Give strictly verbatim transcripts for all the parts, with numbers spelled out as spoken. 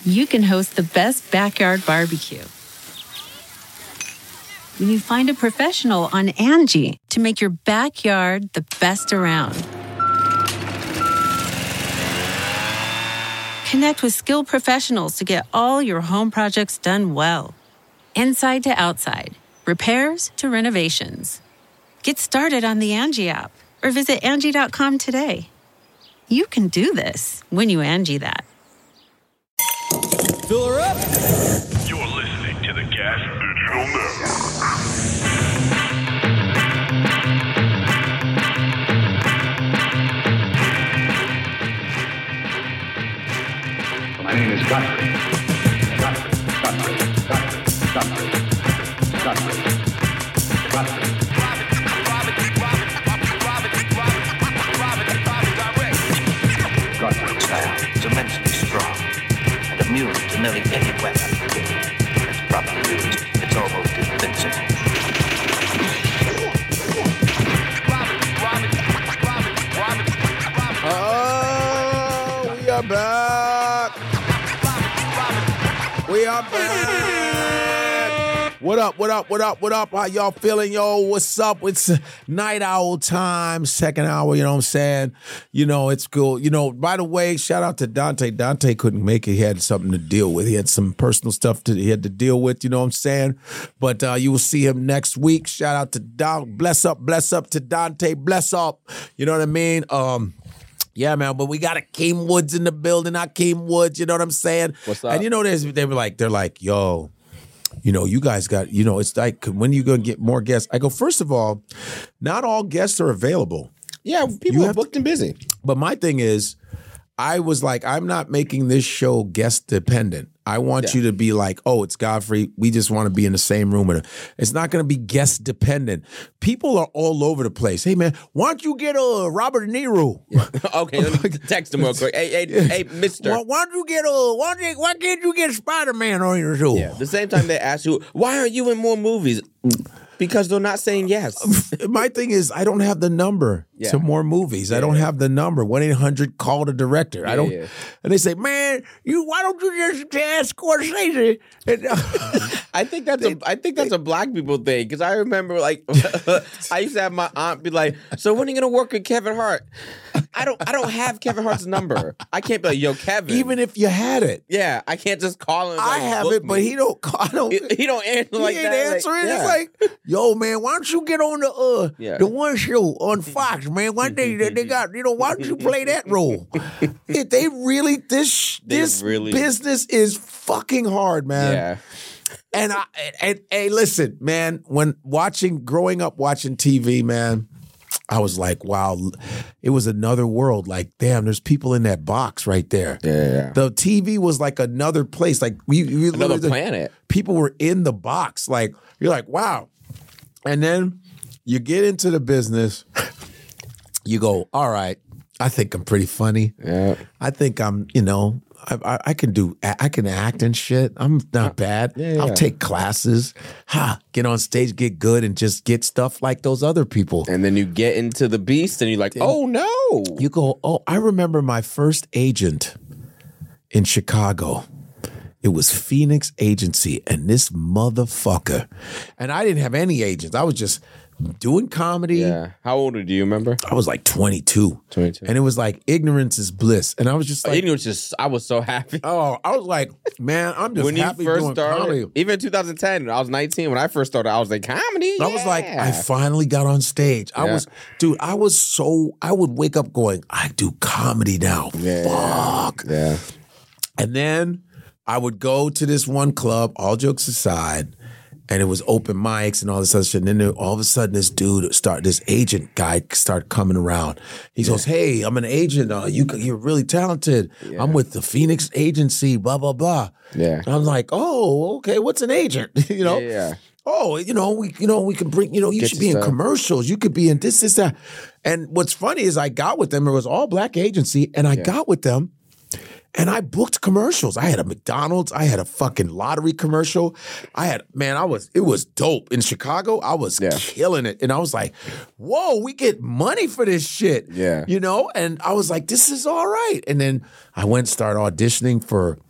you can host the best backyard barbecue. When you find a professional on Angie to make your backyard the best around. Connect with skilled professionals to get all your home projects done well. Inside to outside, repairs to renovations. Get started on the Angie app or visit Angie dot com today. You can do this when you Angie that. Fill her up. You're listening to the Gas Digital Network. My name is Godfrey. Godfrey. Godfrey. Godfrey. Godfrey. Godfrey. Godfrey. Godfrey's style is immensely strong and immune to nearly any weapon. It's properly used, it's almost invincible. Oh, we are back. We are back. What up, what up, what up, what up? How y'all feeling, yo? What's up? It's night owl time, second hour, you know what I'm saying? You know, it's cool. You know, by the way, shout out to Dante. Dante couldn't make it. He had something to deal with. He had some personal stuff that he had to deal with, you know what I'm saying? But uh, you will see him next week. Shout out to Don. Bless up, bless up to Dante. Bless up. You know what I mean? Um, Yeah, man, but we got Akeem Woods in the building. Akeem Woods, you know what I'm saying? What's up? And you know, there's they were like, they're like, yo, you know, you guys got, you know, it's like, when are you going to get more guests? I go, first of all, not all guests are available. Yeah, people You are have booked and busy. But my thing is, I was like, I'm not making this show guest dependent. I want Yeah. you to be like, oh, it's Godfrey. We just want to be in the same room with him. It's not going to be guest dependent. People are all over the place. Hey, man, why don't you get a uh, Robert De Niro? Yeah. Okay, let me text him real quick. Hey, hey, hey, mister. Why, why don't you get a? Why, don't you, why can't you get Spider-Man on your show? Yeah, the same time they ask you, why aren't you in more movies? Because they're not saying yes. My thing is, I don't have the number Yeah. to more movies. Yeah, I don't yeah. have the number. one eight hundred call the director. I Yeah, don't. yeah. And they say, man, you why don't you just ask Scorsese? And, uh, I think that's a I think that's a black people thing because I remember like I used to have my aunt be like, "So when are you gonna work with Kevin Hart?" I don't I don't have Kevin Hart's number. I can't be like, "Yo, Kevin." even if you had it, yeah, I can't just call him. I like, have book it, but me. he don't. I don't. he, he don't answer like he ain't that. answering. Like, It's yeah. like, yo, man, why don't you get on the uh Yeah. the one show on Fox, man? One day they, they got, you know, why don't you play that role? If they really this They this really- business is fucking hard, man. yeah. And I and, and hey, listen, man, when watching growing up watching T V, man, I was like, wow, it was another world. Like, damn, there's people in that box right there. Yeah. The T V was like another place. Like we, we Another literally- planet. People were in the box. Like, you're like, wow. And then you get into the business, you go, all right, I think I'm pretty funny. Yeah. I think I'm, you know, I, I, I can do, I can act and shit. I'm not bad. Yeah, yeah. I'll take classes. Ha, get on stage, get good, and just get stuff like those other people. And then you get into the beast and you're like, oh no. You go, oh, I remember my first agent in Chicago. It was Phoenix Agency, and this motherfucker. And I didn't have any agents. I was just doing comedy. Yeah. How old are you? Remember? I was like twenty-two. twenty-two. And it was like ignorance is bliss. And I was just like, Like, was just I was so happy. oh, I was like, man, I'm just When you happy first doing started, comedy. even in two thousand ten, I was nineteen. When I first started, I was like, comedy. I was like, yeah. I finally got on stage. I Yeah. was, dude, I was so, I would wake up going, I do comedy now. Yeah. Fuck. Yeah. And then I would go to this one club, all jokes aside, and it was open mics and all this other shit. And then there, all of a sudden, this dude start, this agent guy start coming around. He goes, "Hey, I'm an agent. Uh, you, you're really talented. I'm with the Phoenix Agency. Blah blah blah." Yeah. And I'm like, "Oh, okay. What's an agent? you know?" Yeah, yeah. Oh, you know, we, you know, we can bring, you know, you Get should your be in stuff. commercials. You could be in this, this, that. And what's funny is I got with them. It was all black agency, and I got with them. And I booked commercials. I had a McDonald's. I had a fucking lottery commercial. I had, man, I was, it was dope. In Chicago, I was Yeah. killing it. And I was like, whoa, we get money for this shit. Yeah. You know? And I was like, this is all right. And then I went and started auditioning for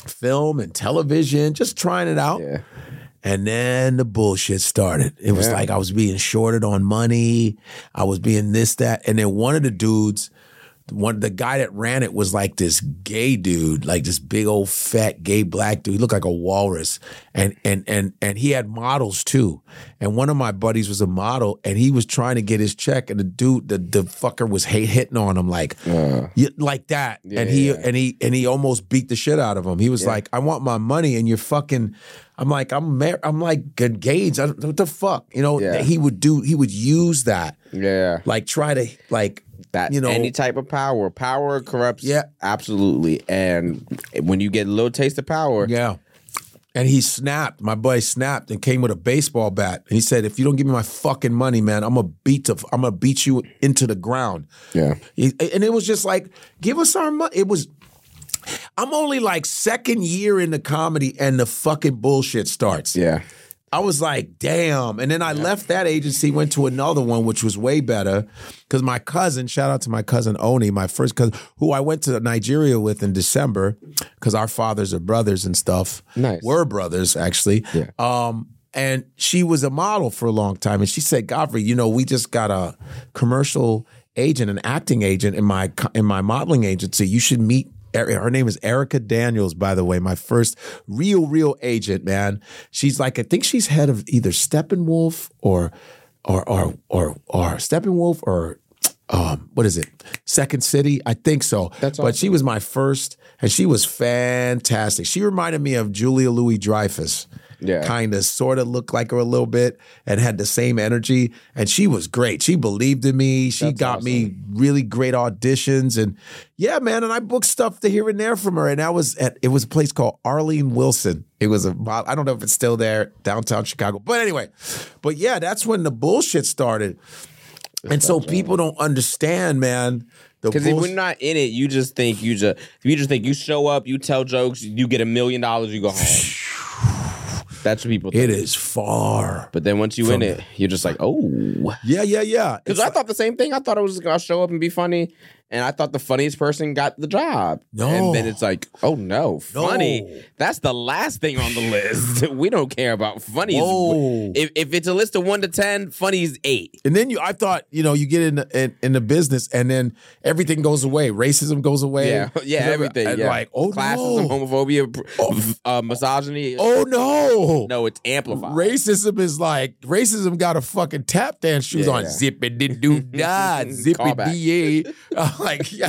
film and television, just trying it out. Yeah. And then the bullshit started. It was Yeah. like I was being shorted on money. I was being this, that. And then one of the dudes, one the guy that ran it was like this gay dude, like this big old fat gay black dude. He looked like a walrus. And and and and he had models too. And one of my buddies was a model, and he was trying to get his check, and the dude, the, the fucker was hate hitting on him like Uh. you- like that. Yeah, and he yeah. and he and he almost beat the shit out of him. He was Yeah. like, I want my money, and you're fucking I'm like, I'm mar- I'm like engaged. I don't, what the fuck? You know, Yeah. he would do, he would use that. Yeah. Like try to, like, That you know, any type of power, power corrupts. Yeah. Absolutely. And when you get a little taste of power, yeah. And he snapped. My boy snapped and came with a baseball bat. And he said, "If you don't give me my fucking money, man, I'm gonna beat the, I'm gonna beat you into the ground." Yeah. He- and it was just like, give us our money. It was. I'm only like second year into comedy, and the fucking bullshit starts. Yeah. I was like, damn. And then I left that agency, went to another one, which was way better. Because my cousin, shout out to my cousin Oni, my first cousin, who I went to Nigeria with in December, because our fathers are brothers and stuff. Nice. We're brothers, actually. Yeah. Um, and she was a model for a long time. And she said, Godfrey, you know, we just got a commercial agent, an acting agent in my in my modeling agency. You should meet. Her name is Erica Daniels, by the way, my first real, real agent, man. She's like, I think she's head of either Steppenwolf or or or or or Steppenwolf or um, what is it? Second City? I think so. That's But awesome. she was my first, and she was fantastic. She reminded me of Julia Louis-Dreyfus. Yeah. Kind of sort of looked like her a little bit and had the same energy. And she was great. She believed in me. She That's got me awesome. really great auditions. And yeah, man, and I booked stuff to here and there from her. And that was at, it was a place called Arlene Wilson. It was a, I don't know if it's still there, downtown Chicago. But anyway, but yeah, that's when the bullshit started. And so people don't understand, man. the Because if bullsh- we're not in it, you just think you just you just think you show up, you tell jokes, you get a million dollars, you go home. That's what people think. It is far. But then once you in it, you're just like, oh. Yeah, yeah, yeah. Because It's I like- thought the same thing. I thought I was going to show up and be funny. And I thought the funniest person got the job. No. And then it's like, oh no, funny. No. That's the last thing on the list. We don't care about funny. Whoa. If, if it's a list of one to ten, funny is eight. And then you, I thought, you know, you get in the, in, in the business, and then everything goes away. Racism goes away. Yeah, yeah, everything. And yeah. like, oh Classism, no, homophobia, pr- uh, misogyny. oh no, No, it's amplified. Racism is like racism got a fucking tap dance shoes Yeah, on, yeah. zippity doo dah, zippity Callback. da. I'm like, yeah,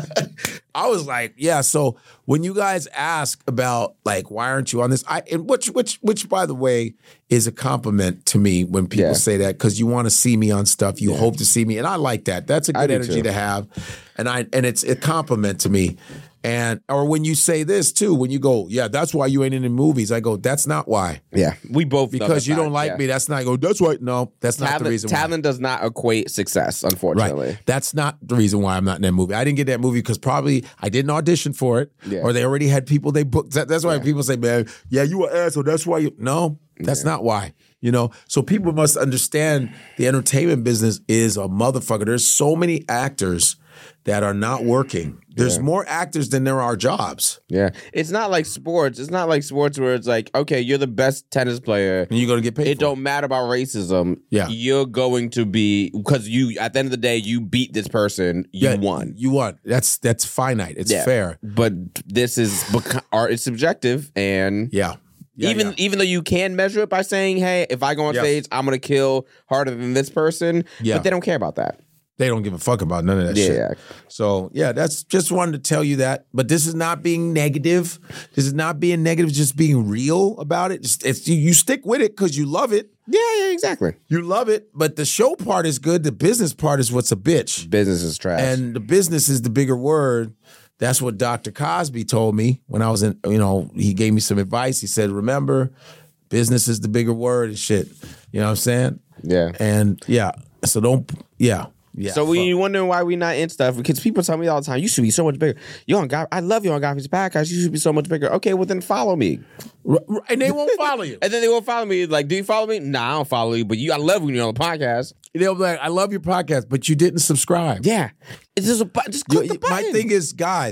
I was like, yeah. So when you guys ask about like, why aren't you on this? I and which which which by the way is a compliment to me when people Yeah. say that, because you want to see me on stuff, you Yeah. hope to see me, and I like that. That's a I good do energy too. to have, and I and it's a compliment to me. And or when you say this too, when you go, yeah, that's why you ain't in the movies. I go, that's not why. Yeah, we both know Because that you don't fact, like yeah. me. That's not go. That's why. No, that's not the Talent, reason. talent does not equate success, unfortunately. why. Right. That's not the reason why I'm not in that movie. I didn't get that movie because probably I didn't audition for it, Yeah. or they already had people they booked. That, that's why Yeah. people say, "Man, yeah, you an asshole." That's why you. No, that's not why. You know. So people must understand the entertainment business is a motherfucker. There's so many actors that are not working. There's Yeah. more actors than there are jobs. Yeah, it's not like sports. It's not like sports where it's like, okay, you're the best tennis player. And you're gonna get paid. It for don't matter about racism. Yeah. You're going to be because you at the end of the day you beat this person. You Yeah, won. You won. That's that's finite. It's Yeah. fair. But this is beca- art is subjective, and Yeah. Yeah, even yeah. even though you can measure it by saying, hey, if I go on Yeah. stage, I'm gonna kill harder than this person. Yeah. But they don't care about that. They don't give a fuck about none of that Yeah, shit. yeah. So yeah, that's just wanted to tell you that. But this is not being negative. This is not being negative. Just being real about it. It's, it's you, you stick with it because you love it. Yeah, yeah, exactly. You love it. But the show part is good. The business part is what's a bitch. Business is trash. And the business is the bigger word. That's what Doctor Cosby told me when I was in. You know, he gave me some advice. He said, "Remember, business is the bigger word and shit." You know what I'm saying? Yeah. And yeah. So don't. Yeah. Yeah. So when fuck. you wondering why we not in stuff, because people tell me all the time, you should be so much bigger. You on God, I love you on Godfrey's podcast. You should be so much bigger. Okay, well then follow me. R- r- and they won't follow you. And then they won't follow me. Like, do you follow me? Nah, I don't follow you. But you, I love when you're on the podcast. They'll be like, "I love your podcast, but you didn't subscribe." Yeah, it's just a button. Just click You- the button. my thing is, guys,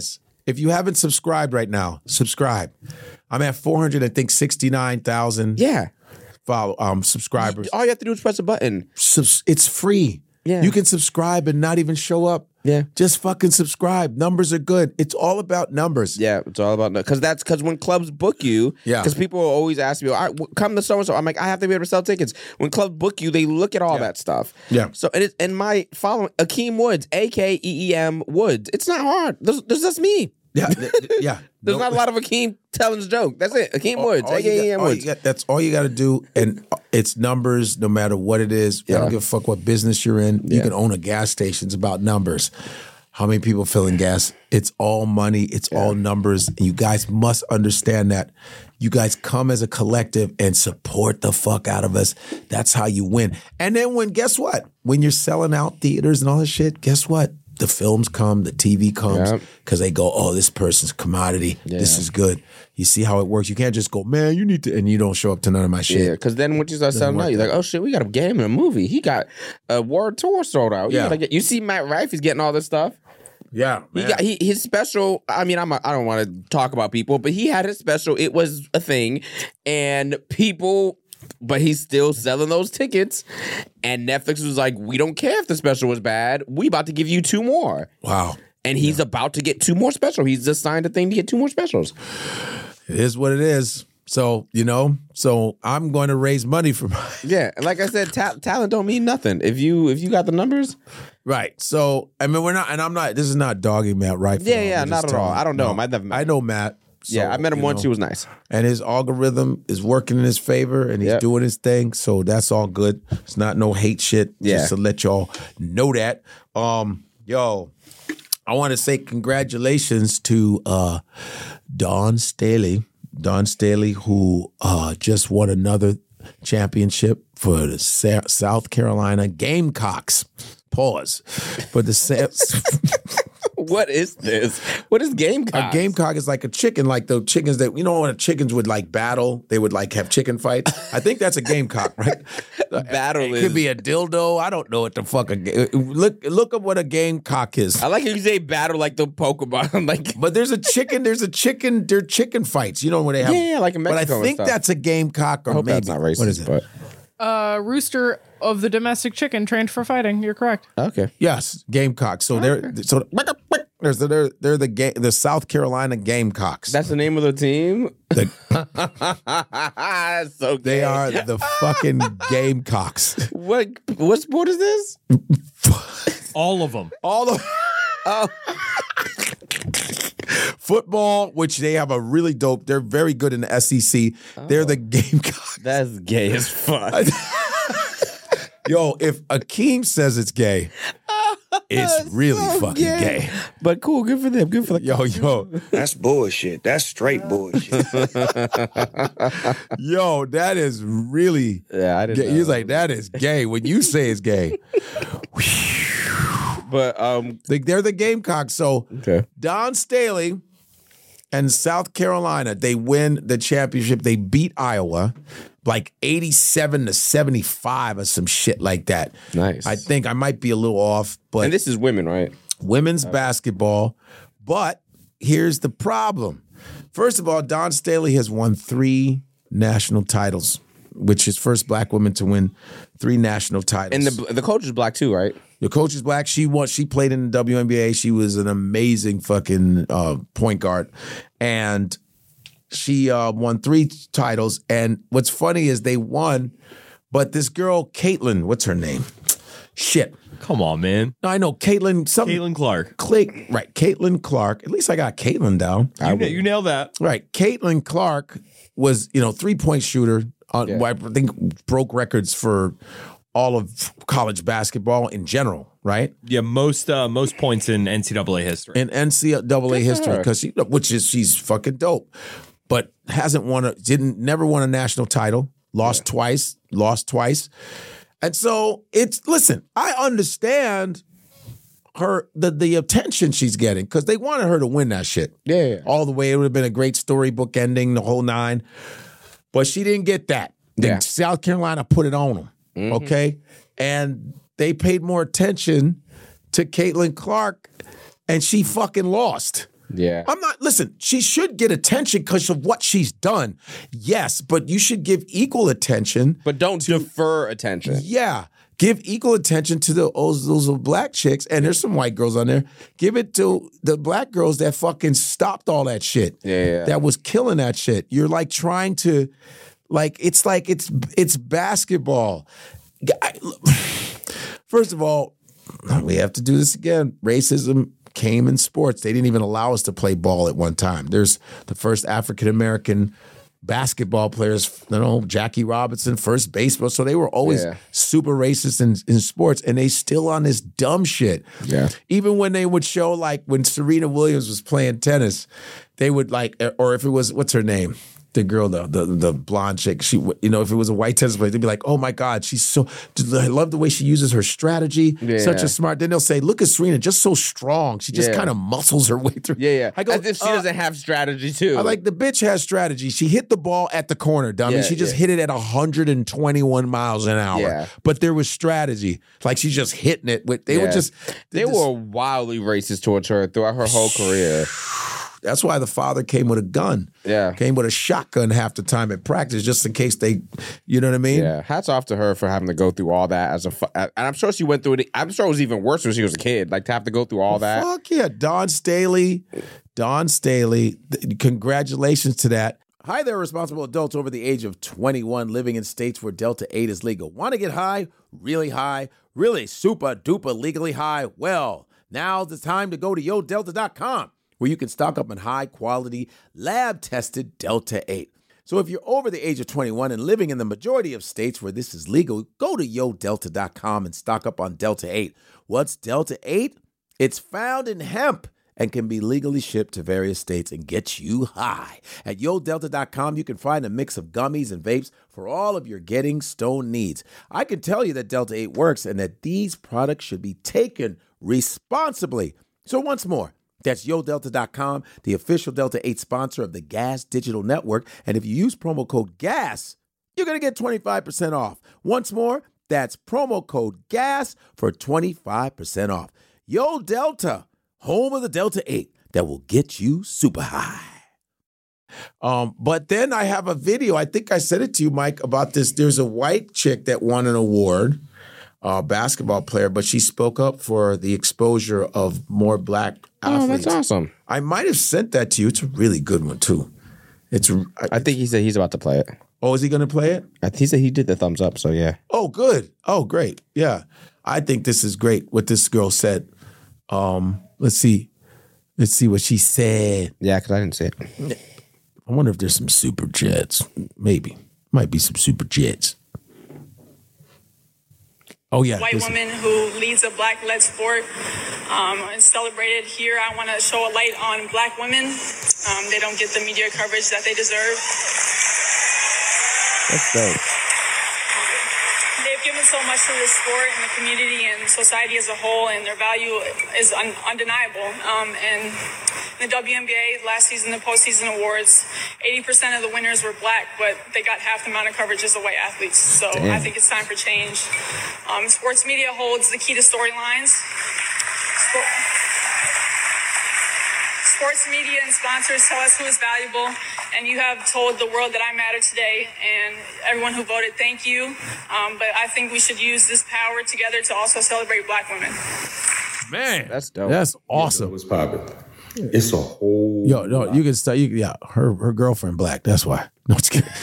If you haven't subscribed right now, subscribe. I'm at four hundred, I think, sixty-nine thousand Yeah. follow um subscribers. All you have to do is press a button. Subs- it's free. Yeah. You can subscribe and not even show up. Yeah. Just fucking subscribe. Numbers are good. It's all about numbers. Yeah, it's all about because that's because when clubs book you, Yeah. because people always ask me, all right, w- come to so and so. I'm like, I have to be able to sell tickets. When clubs book you, they look at all that stuff. Yeah. So and it's and my following Akeem Woods, A K E E M Woods. It's not hard. There's, there's just me. Yeah. th- th- yeah. There's No- not a lot of Akeem telling his joke. That's it. Akeem Woods, all A you K E E got- M all you Woods. got- that's all you got to do, and it's numbers. No matter what it is, I Yeah. don't give a fuck what business you're in. You Yeah. can own a gas station. It's about numbers. How many people filling gas? It's all money. It's all numbers. And you guys must understand that. You guys come as a collective and support the fuck out of us. That's how you win. And then when, guess what? When you're selling out theaters and all this shit, guess what? The films come, the T V comes, Yep. because they go, oh, this person's commodity. This Yeah. is good. You see how it works. You can't just go, man, you need to, and you don't show up to none of my shit. Yeah, because then once you start selling work out, you're like, oh shit, we got a game and a movie. He got a World Tour sold out. You Yeah. gotta get- you see Matt Rife, he's getting all this stuff. Yeah, He got he, his special. I mean, I'm a, I don't want to talk about people, but he had his special. It was a thing, and people. But he's still selling those tickets, and Netflix was like, "We don't care if the special was bad. We about to give you two more." Wow. And he's about to get two more special. He's just signed a thing to get two more specials. It is what it is. So, you know, so I'm going to raise money for my. Yeah, and like I said, ta- talent don't mean nothing. If you if you got the numbers, Right. So, I mean, we're not, and I'm not, this is not dogging Matt Rife. Yeah, yeah, not at all. I don't know him. I've never met I him. know Matt. So, yeah, I met him you once. know, He was nice. and his algorithm is working in his favor, and he's Yep. doing his thing. So that's all good. It's not no hate shit. Yeah. Just to let y'all know that. Um, yo, I want to say congratulations to uh, Dawn Staley. Dawn Staley, who uh, just won another championship for the Sa- South Carolina Gamecocks. Pause. For the Sa- What is this? What is Gamecock? A gamecock is like a chicken, like the chickens that, you know, when chickens would like battle, they would like have chicken fights. I think that's a gamecock, right? Battle It is. could be a dildo. I don't know what the fuck a ga- look. Look up what a gamecock is. I like how you say battle like the Pokemon. like, But there's a chicken. There's a chicken. They're chicken fights. You know when they have. Yeah, yeah, like in But I Mexico and think stuff. that's a gamecock, or I hope maybe that's not racist. what is it? But Uh, rooster of the domestic chicken trained for fighting. You're correct. okay. Yes, Gamecock. So they're so there's they're they're the ga- the South Carolina Gamecocks. That's the name of the team. The- That's so they gay. are the fucking Gamecocks. What what sport is this? All of them. All of football, which they have a really dope. They're very good in the S E C. They're the Gamecocks. That's gay as fuck. Yo, if Akeem says it's gay, it's really so fucking gay. gay. But cool, good for them. Good for the Yo, yo, That's bullshit. That's straight bullshit. yo, that is really Yeah, I didn't gay. know. He's like, that is gay. When you say it's gay, But um They- they're the Gamecocks. So okay. Don Staley and South Carolina, they win the championship. They beat Iowa like eighty-seven to seventy-five or some shit like that. Nice. I think I might be a little off, but And this is women, right? women's basketball. But here's the problem. First of all, Don Staley has won three national titles, which is first black woman to win three national titles. And the the coach is black too, right? The coach is black. She won. She played in the W N B A. She was an amazing fucking uh, point guard, and she uh, won three titles. And what's funny is they won, but this girl Caitlin, what's her name? Shit. Come on, man. No, I know Caitlin. Something. Caitlin Clark. Clay, right, Caitlin Clark. At least I got Caitlin down. You, na- you nailed that. Right, Caitlin Clark was, you know, three point shooter. On, Yeah. I think broke records for all of college basketball in general. Right. Yeah, most uh, most points in N C double A history. In N C double A history, her. because she, which is she's fucking dope, but hasn't won a didn't never won a national title. Lost twice, lost twice, and so it's listen. I understand her the the attention she's getting because they wanted her to win that shit. Yeah, yeah. all the way. It would have been a great storybook ending, the whole nine, but she didn't get that. Then Yeah. South Carolina put it on them. Okay, and they paid more attention to Caitlin Clark, and she fucking lost. Yeah. I'm not, listen, she should get attention because of what she's done. Yes, but you should give equal attention. But don't defer attention. Yeah. Give equal attention to the those, those black chicks, and there's some white girls on there. Give it to the black girls that fucking stopped all that shit. Yeah, yeah. That was killing that shit. You're like trying to, like, it's like it's it's basketball. I, first of all, we have to do this again. Racism came in sports. They didn't even allow us to play ball at one time. There's the first African American basketball players, you know, Jackie Robinson, first baseball. So they were always Yeah. super racist in, in sports, and they still on this dumb shit. Yeah. Even when they would show, like, when Serena Williams was playing tennis, they would, like, or if it was, what's her name? The girl, the, the the blonde chick, she, you know, if it was a white tennis player, they'd be like, "Oh my God, she's so, I love the way she uses her strategy. Yeah. Such a smart." Then they'll say, "Look at Serena, just so strong. She just Yeah. kind of muscles her way through." Yeah, yeah. I go, As if she uh, doesn't have strategy too. I like the bitch has strategy. She hit the ball at the corner, dummy. Yeah, she just yeah. hit it at one hundred twenty-one miles an hour. Yeah. But there was strategy. Like she's just hitting it with. They Yeah. were just. They just- were wildly racist towards her throughout her whole career. That's why the father came with a gun. Yeah. Came with a shotgun half the time at practice, just in case they. You know what I mean? Yeah, hats off to her for having to go through all that as a. fu- And I'm sure she went through it. I'm sure it was even worse when she was a kid. Like to have to go through all that. Fuck yeah, Don Staley. Don Staley. th- Congratulations to that. Hi there, responsible adults over the age of twenty-one living in states where Delta eight is legal. Want to get high? Really high? Really super duper legally high? Well, now's the time to go to yo delta dot com, where you can stock up on high quality, lab tested Delta eight. So if you're over the age of twenty-one and living in the majority of states where this is legal, go to yo delta dot com and stock up on Delta eight. What's Delta eight? It's found in hemp and can be legally shipped to various states and get you high. At yo delta dot com, you can find a mix of gummies and vapes for all of your getting stoned needs. I can tell you that Delta eight works and that these products should be taken responsibly. So once more, that's yo delta dot com, the official Delta eight sponsor of the Gas Digital Network. And if you use promo code GAS, you're going to get twenty-five percent off. Once more, that's promo code GAS for twenty-five percent off. Yo Delta, home of the Delta eight that will get you super high. Um, but then I have a video, I think I said it to you, Mike, about this. There's a white chick that won an award, a basketball player, but she spoke up for the exposure of more black Oh, athletes. that's awesome. I might have sent that to you. It's a really good one, too. It's. I, I think he said he's about to play it. oh, is he going to play it? I think he said he did the thumbs up. So yeah. Oh, good. Oh, great. Yeah. I think this is great what this girl said. Um, let's see. Let's see what she said. Yeah, because I didn't see it. I wonder if there's some super jets. Maybe. Might be some super jets. Oh, yeah. White this- woman who leads a black-led sport um, is celebrated here. I want to show a light on black women. Um, they don't get the media coverage that they deserve. That's dope. They've given so much to the sport and the community and society as a whole, and their value is un- undeniable. Um, and in the W N B A last season, the postseason awards, eighty percent of the winners were black, but they got half the amount of coverage as the white athletes. So Damn. I think it's time for change. Um, sports media holds the key to storylines. Sport- Sports media and sponsors tell us who is valuable, and you have told the world that I matter today, and everyone who voted, thank you. Um, but I think we should use this power together to also celebrate black women. Man, That's dope. that's awesome. What's poppin'? It's a whole. Yo, no, you can start. You, yeah, her her girlfriend black. That's why. No, just kidding.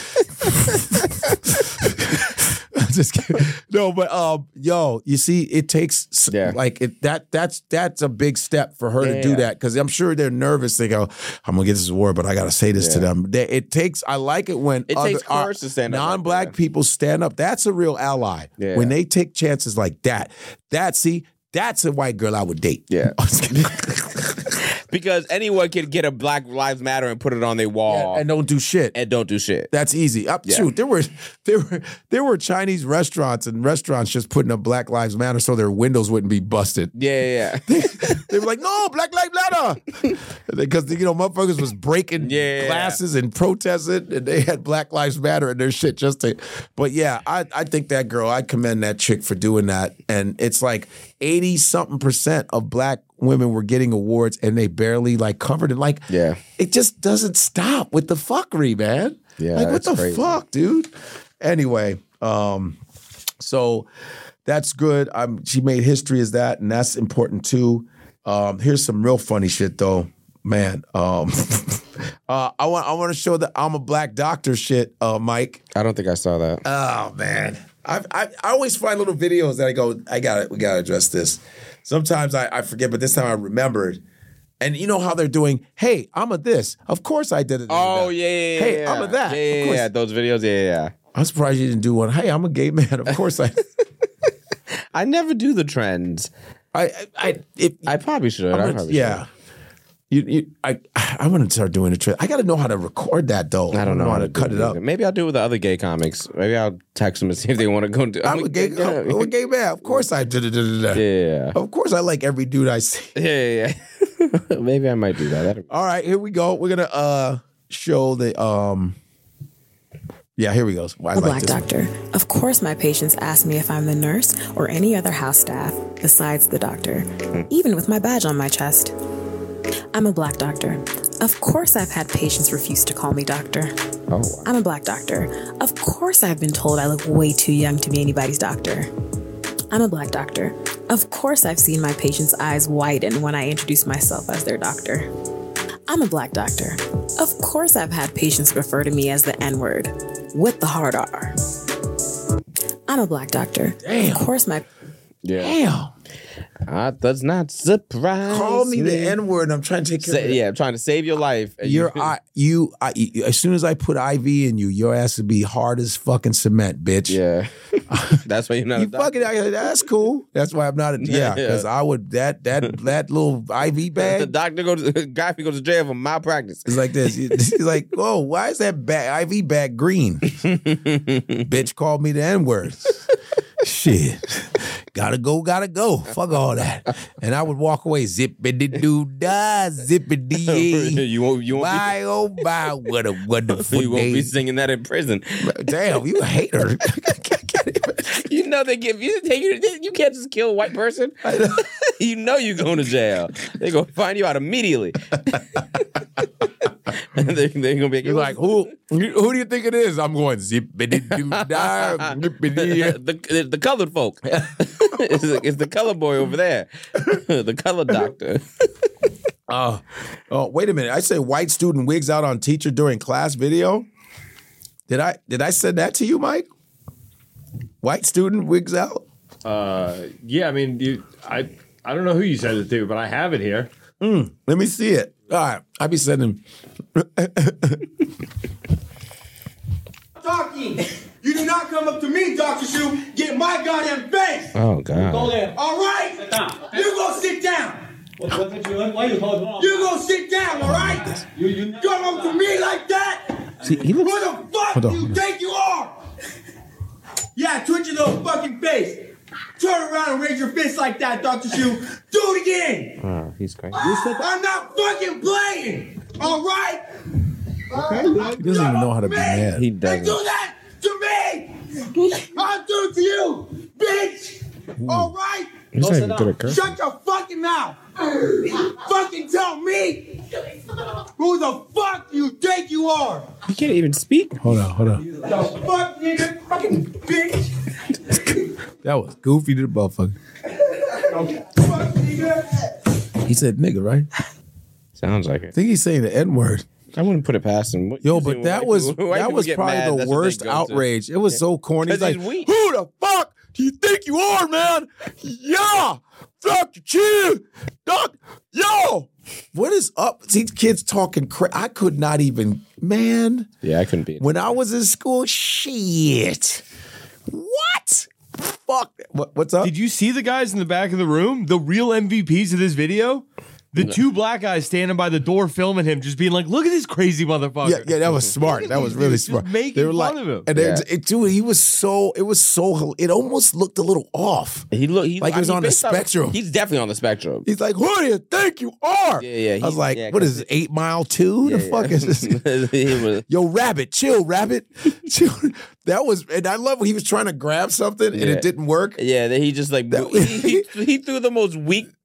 Just kidding. No, but um, yo, you see, it takes s- Yeah. like it that that's that's a big step for her to do Yeah. that because I'm sure they're nervous. They go, I'm gonna get this award, but I gotta say this to Yeah. them. They, it takes. I like it when It other, takes courage uh, to stand up like non-black that. people stand up. That's a real ally. Yeah. When they take chances like that. That see, that's a white girl I would date. Yeah. Because anyone can get a Black Lives Matter and put it on their wall and don't do shit. and don't do shit. That's easy. Up, Yeah. Shoot, there were there were there were Chinese restaurants and restaurants just putting up Black Lives Matter so their windows wouldn't be busted. Yeah, yeah, They were like, no, Black Lives Matter, because you know motherfuckers was breaking Yeah. glasses and protesting, and they had Black Lives Matter in their shit just to. But yeah, I I think that girl, I commend that chick for doing that, and it's like eighty something percent of black women were getting awards and they barely like covered it. Like, yeah, it just doesn't stop with the fuckery, man. Yeah, like what the crazy. fuck, dude? Anyway, um, so that's good. Um, she made history as that, and that's important too. Um, here's some real funny shit though, man. Um, uh, I want I want to show the I'm a black doctor shit, uh, Mike. I don't think I saw that. Oh man, I I I always find little videos that I go, I got it. We got to address this. Sometimes I, I forget, but this time I remembered. And you know how they're doing, hey, I'm a this. Of course I did it. Oh, yeah, yeah, yeah. Hey, yeah. I'm a that. Yeah, yeah, of course. yeah. Those videos, yeah, yeah, yeah. I'm surprised you didn't do one. Hey, I'm a gay man. Of course I. I never do the trends. I I I, it, I probably should. I'm I gonna- probably yeah. You, you, I, I want to start doing a trip. I got to know how to record that though. should. I don't know how to do cut it up. either. Maybe I'll do it with the other gay comics. Maybe I'll text them and see if they want to go do. I'm a gay. I'm a gay man. Of course I did it. Yeah, Of course I like every dude I see. yeah, yeah. Maybe I might do that. That'd be- All right, here we go. We're gonna uh show the um. Yeah, here we go. I I'm a like black this one. doctor. Of course, my patients ask me if I'm the nurse or any other house staff besides the doctor, even with my badge on my chest. I'm a black doctor. Of course, I've had patients refuse to call me doctor. Oh, I'm a black doctor. Of course, I've been told I look way too young to be anybody's doctor. I'm a black doctor. Of course, I've seen my patients' eyes widen when I introduce myself as their doctor. I'm a black doctor. Of course, I've had patients refer to me as the N-word with the hard R. I'm a black doctor. Damn. Of course, my Yeah. Damn. Uh, does not surprise. Call me the N word. I'm trying to take care Sa- of it. yeah, I'm trying to save your life. And You're you- I, you, I, you. As soon as I put I V in you, your ass would be hard as fucking cement, bitch. Yeah, that's why you're not. You a doctor. fucking. I- That's cool. That's why I'm not. A, yeah, because I would that that that little I V The bag. doctor goes. The guy goes to jail for malpractice. It's like this. He's like, oh, why is that bag, I V bag green? Bitch called me the N word. Shit. Gotta go, gotta go. Fuck all that. And I would walk away, zippity doo dah, zippity. you won't. You won't. Bye, oh, bye. What a wonderful Be, you won't day. be singing that in prison. Damn, you a hater. You know they give you. They, you you can't just kill a white person. You know you're going to jail. They're gonna find you out immediately. And they, they're gonna be You're like, who, who do you think it is? I'm going zippity doo dah, zippity. the, the colored folk. it's, the, it's the color boy over there. The color doctor. Uh, oh, wait a minute. I say white student wigs out on teacher during class video. Did I did I send that to you, Mike? White student wigs out? Uh, yeah, I mean, you, I I don't know who you sent it to, but I have it here. Mm, let me see it. All right, I be sending. Talking. You do not come up to me, Doctor Shu. Get my goddamn face. Oh God. Go there. All right. Sit down. You go sit down. What, what did you? Why you hold on? You go sit down. All right. You you come up to me like that. See, he looks. Who the fuck Hold on, do you hold on. think you are? Yeah, twitch your little fucking face. Turn around and raise your fist like that, Doctor Shu. Do it again. Oh, he's crazy. I'm not fucking playing. All right. He doesn't even know how to be mad. He And doesn't. do that to me. I'll do it to you, bitch. All right. He's not even good at cursing. Shut your fucking mouth. Fucking tell me who the fuck you think you are. He can't even speak. Hold on, hold on. The fuck, nigga, fucking bitch. That was goofy to the motherfucker. Fuck, nigga. He said nigga, right? Sounds like I it. think he's saying the N word. I wouldn't put it past him. Yo, Usually but when that white was people- white that people was get probably mad, the that's what they worst go to. outrage. It was so corny. He's 'Cause like, he's weak. who the fuck do you think you are, man? Yeah, fuck your kid, doc. Yo, what is up? These kids talking cra I could not even, man. Yeah, I couldn't be. When I was in school, shit. What? Fuck. What, what's up? Did you see the guys in the back of the room? The real M V Ps of this video? The two black guys standing by the door filming him, just being like, look at this crazy motherfucker. Yeah, yeah, that was smart. That was really dudes just smart. making They were fun like, of him. and Yeah. they, it, dude, he was so. It was so. It almost looked a little off. He look he, Like he I was mean, on the based off- spectrum. He's definitely on the spectrum. He's like, who do you think you are? Yeah, yeah, I was he- like, yeah, what 'cause is it, Eight Mile Two? The Yeah, fuck yeah. is this? He was- Yo, rabbit, chill, rabbit, chill. That was, and I love when he was trying to grab something and Yeah. it didn't work. Yeah, then he just like That- he, he, he threw the most weak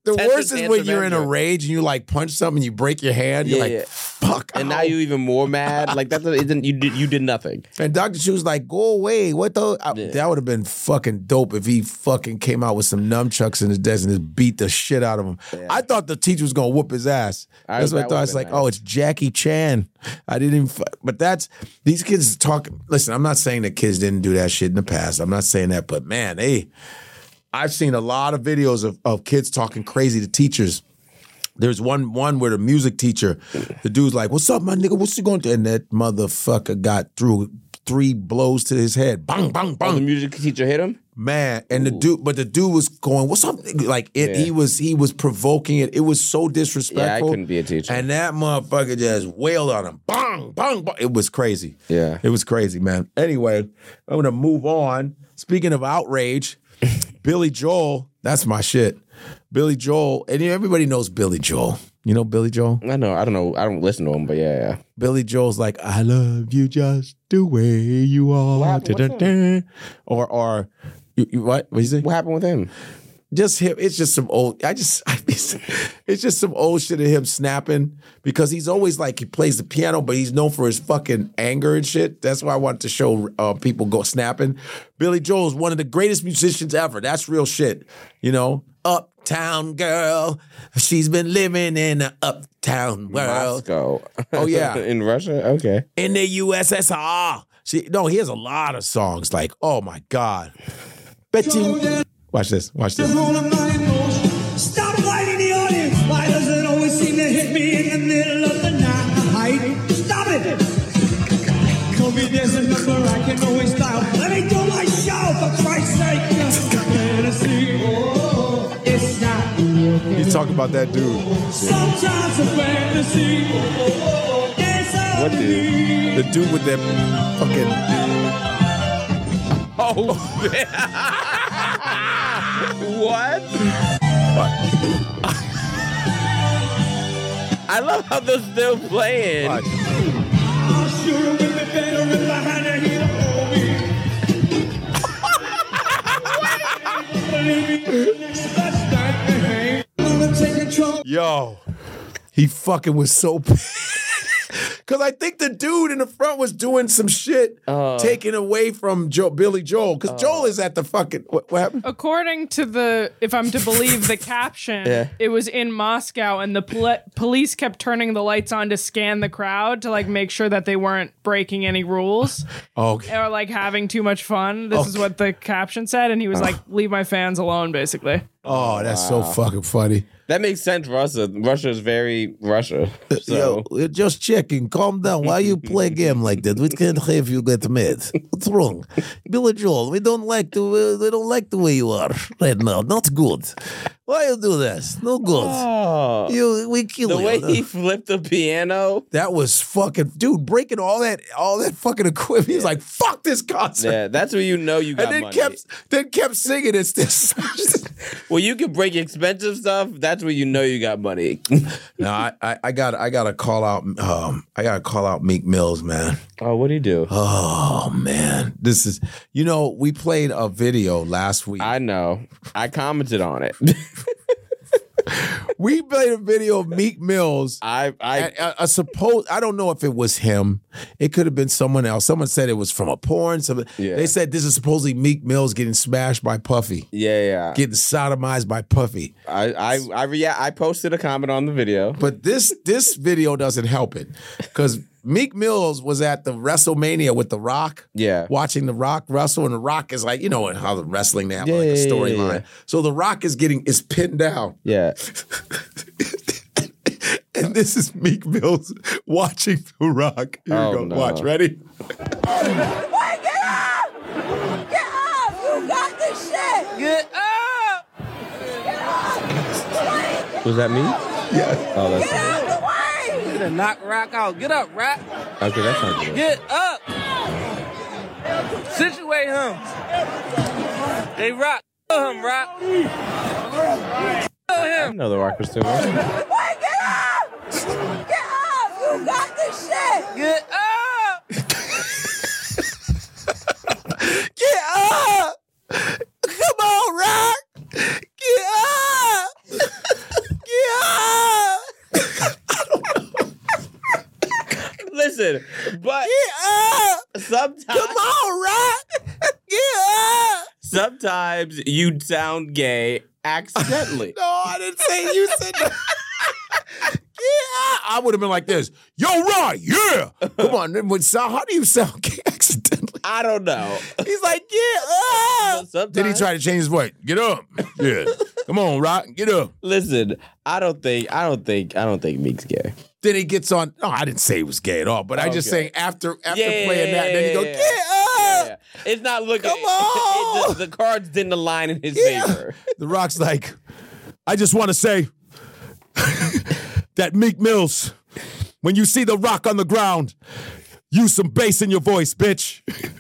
The tenth worst and is tenth when you're in a Avenger. rage and you like punch something, you break your hand. You're Yeah, like, yeah. fuck. And ow. now you're even more mad. Like that's a, it didn't, you did you did nothing. And Doctor Chu was like, go away. What the? I- Yeah. That would have been fucking dope if he fucking came out with some nunchucks in his desk and just beat the shit out of him. Yeah. I thought the teacher was going to whoop his ass. I- That's what I that thought. would've It's like, been nice. oh, it's Jackie Chan. I didn't even, fu- but that's, these kids talk. Listen, I'm not saying that kids didn't do that shit in the past. I'm not saying that, but man, they, I've seen a lot of videos of, of kids talking crazy to teachers. There's one one where the music teacher, the dude's like, what's up, my nigga? What's you going to? And that motherfucker got through three blows to his head. Bang, bang, Oh, bang. the music teacher hit him. Man, and the dude, but the dude was going, what's up? Like it, Yeah. he was he was provoking it. It was so disrespectful. Yeah, I couldn't be a teacher. And that motherfucker just wailed on him. Bang, bang, bang. It was crazy. Yeah. It was crazy, man. Anyway, I'm gonna move on. Speaking of outrage, Billy Joel, that's my shit. Billy Joel, and everybody knows Billy Joel. You know Billy Joel? I know. I don't know. I don't listen to him, but yeah, yeah. Billy Joel's like, I love you just the way you are. What happened with Da-da-da. Or, or, you, you, what? What you say? What happened with him? Just him. It's just some old. I just. I, it's, it's just some old shit of him snapping because he's always like he plays the piano, but he's known for his fucking anger and shit. That's why I wanted to show uh, people go snapping. Billy Joel is one of the greatest musicians ever. That's real shit. You know, uptown girl. She's been living in an uptown world. Moscow. Oh yeah, In Russia. Okay. in the U S S R. See, no, he has a lot of songs. Like, oh my god. Betty. Watch this. Watch this. Stop fighting the audience. Why does it always seem to hit me in the middle of the night? Stop it. Tell me there's a number I can always dial. Let me do my show, for Christ's sake. Fantasy. Oh, it's not real. He's talking about that dude. Sometimes a fantasy. It's What dude? The dude with that fucking. Oh, man. What? I love how they're still playing. Watch. I'll sure have been better if I had a hero for me. Yo, he fucking was so because I think the dude in the front was doing some shit, Uh. taking away from Joe, Billy Joel, because Joel is at the fucking what, what happened? According to the, if I'm to believe the caption, Yeah. it was in Moscow, and the pol- police kept turning the lights on to scan the crowd to like make sure that they weren't breaking any rules Okay. or like having too much fun. This is what the caption said, and he was like, "Leave my fans alone," basically. Oh, that's so fucking funny. That makes sense, Russia. Russia is very Russia. So. Yo, just checking. Calm down. Why you play a game like that? We can't have you get mad. What's wrong, Billy Joel? We don't like the uh, we don't like the way you are right now. Not good. Why you do this? No good. Oh. You we kill The you. way he flipped the piano. That was fucking dude breaking all that all that fucking equipment. He was like, "Fuck this concert," Yeah, that's where you know you got and then money. kept then kept singing. It's this. Well, you can break expensive stuff. That's where you know you got money. No, I, I I got I got to call out. Um, I got to call out Meek Mills, man. Oh, what do you do? Oh man, this is you know we played a video last week. I know. I commented on it. We played a video of Meek Mills. I I I, I, I suppose I don't know if it was him. It could have been someone else. Someone said it was from a porn. Some, Yeah. They said this is supposedly Meek Mills getting smashed by Puffy, yeah yeah. getting sodomized by Puffy. I I I yeah. I posted a comment on the video. But this this video doesn't help it because Meek Mills was at the WrestleMania with The Rock. Yeah. Watching The Rock wrestle, and The Rock is like, you know how the wrestling they have Yeah, like a yeah, yeah, storyline. yeah. So The Rock is getting is pinned down. Yeah. And this is Meek Mills watching The Rock. Here Oh, we go. no. Watch. Ready? Wait, get up! Get up! You got this shit! Get up! Get up! Was that me? Yeah. Oh, that's Get out the way! Gonna knock Rock out. Get up, Rock. okay. That's not good. Get up. Situate him. Hey, Rock. Kill him, Rock. Kill I him. didn't know the Rock was still working. Wait, get up! Get up! You got this shit! Get up. Get up! Come on, Rock! Get up! Yeah. Sometimes, Come on, Rock. Yeah. Sometimes you sound gay accidentally. No, I didn't say you said that. Yeah. I would have been like this. Yo, Rock. Yeah. Come on. When, so how do you sound gay accidentally? I don't know. He's like, yeah. Uh. Then he tried to change his voice. Get up. Yeah. Come on, Rock. Get up. Listen, I don't think, I don't think, I don't think Meek's gay. Then he gets on. No, I didn't say he was gay at all. But I just Okay. saying after after Yeah, playing that, then he go, yeah, get yeah. up. Yeah. It's not looking. Come on. It, the, the cards didn't align in his Yeah. favor. The Rock's like, I just want to say that Meek Mills, when you see The Rock on the ground, use some bass in your voice, bitch.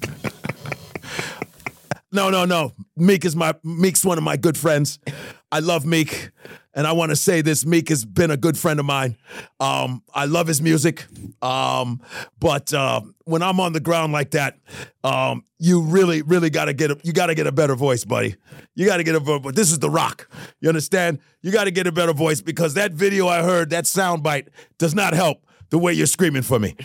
No, no, no. Meek is my Meek's one of my good friends. I love Meek, and I want to say this: Meek has been a good friend of mine. Um, I love his music, um, but uh, when I'm on the ground like that, um, you really, really got to get a, you got to get a better voice, buddy. You got to get a better. But this is The Rock. You understand? You got to get a better voice because that video I heard, that soundbite, does not help the way you're screaming for me.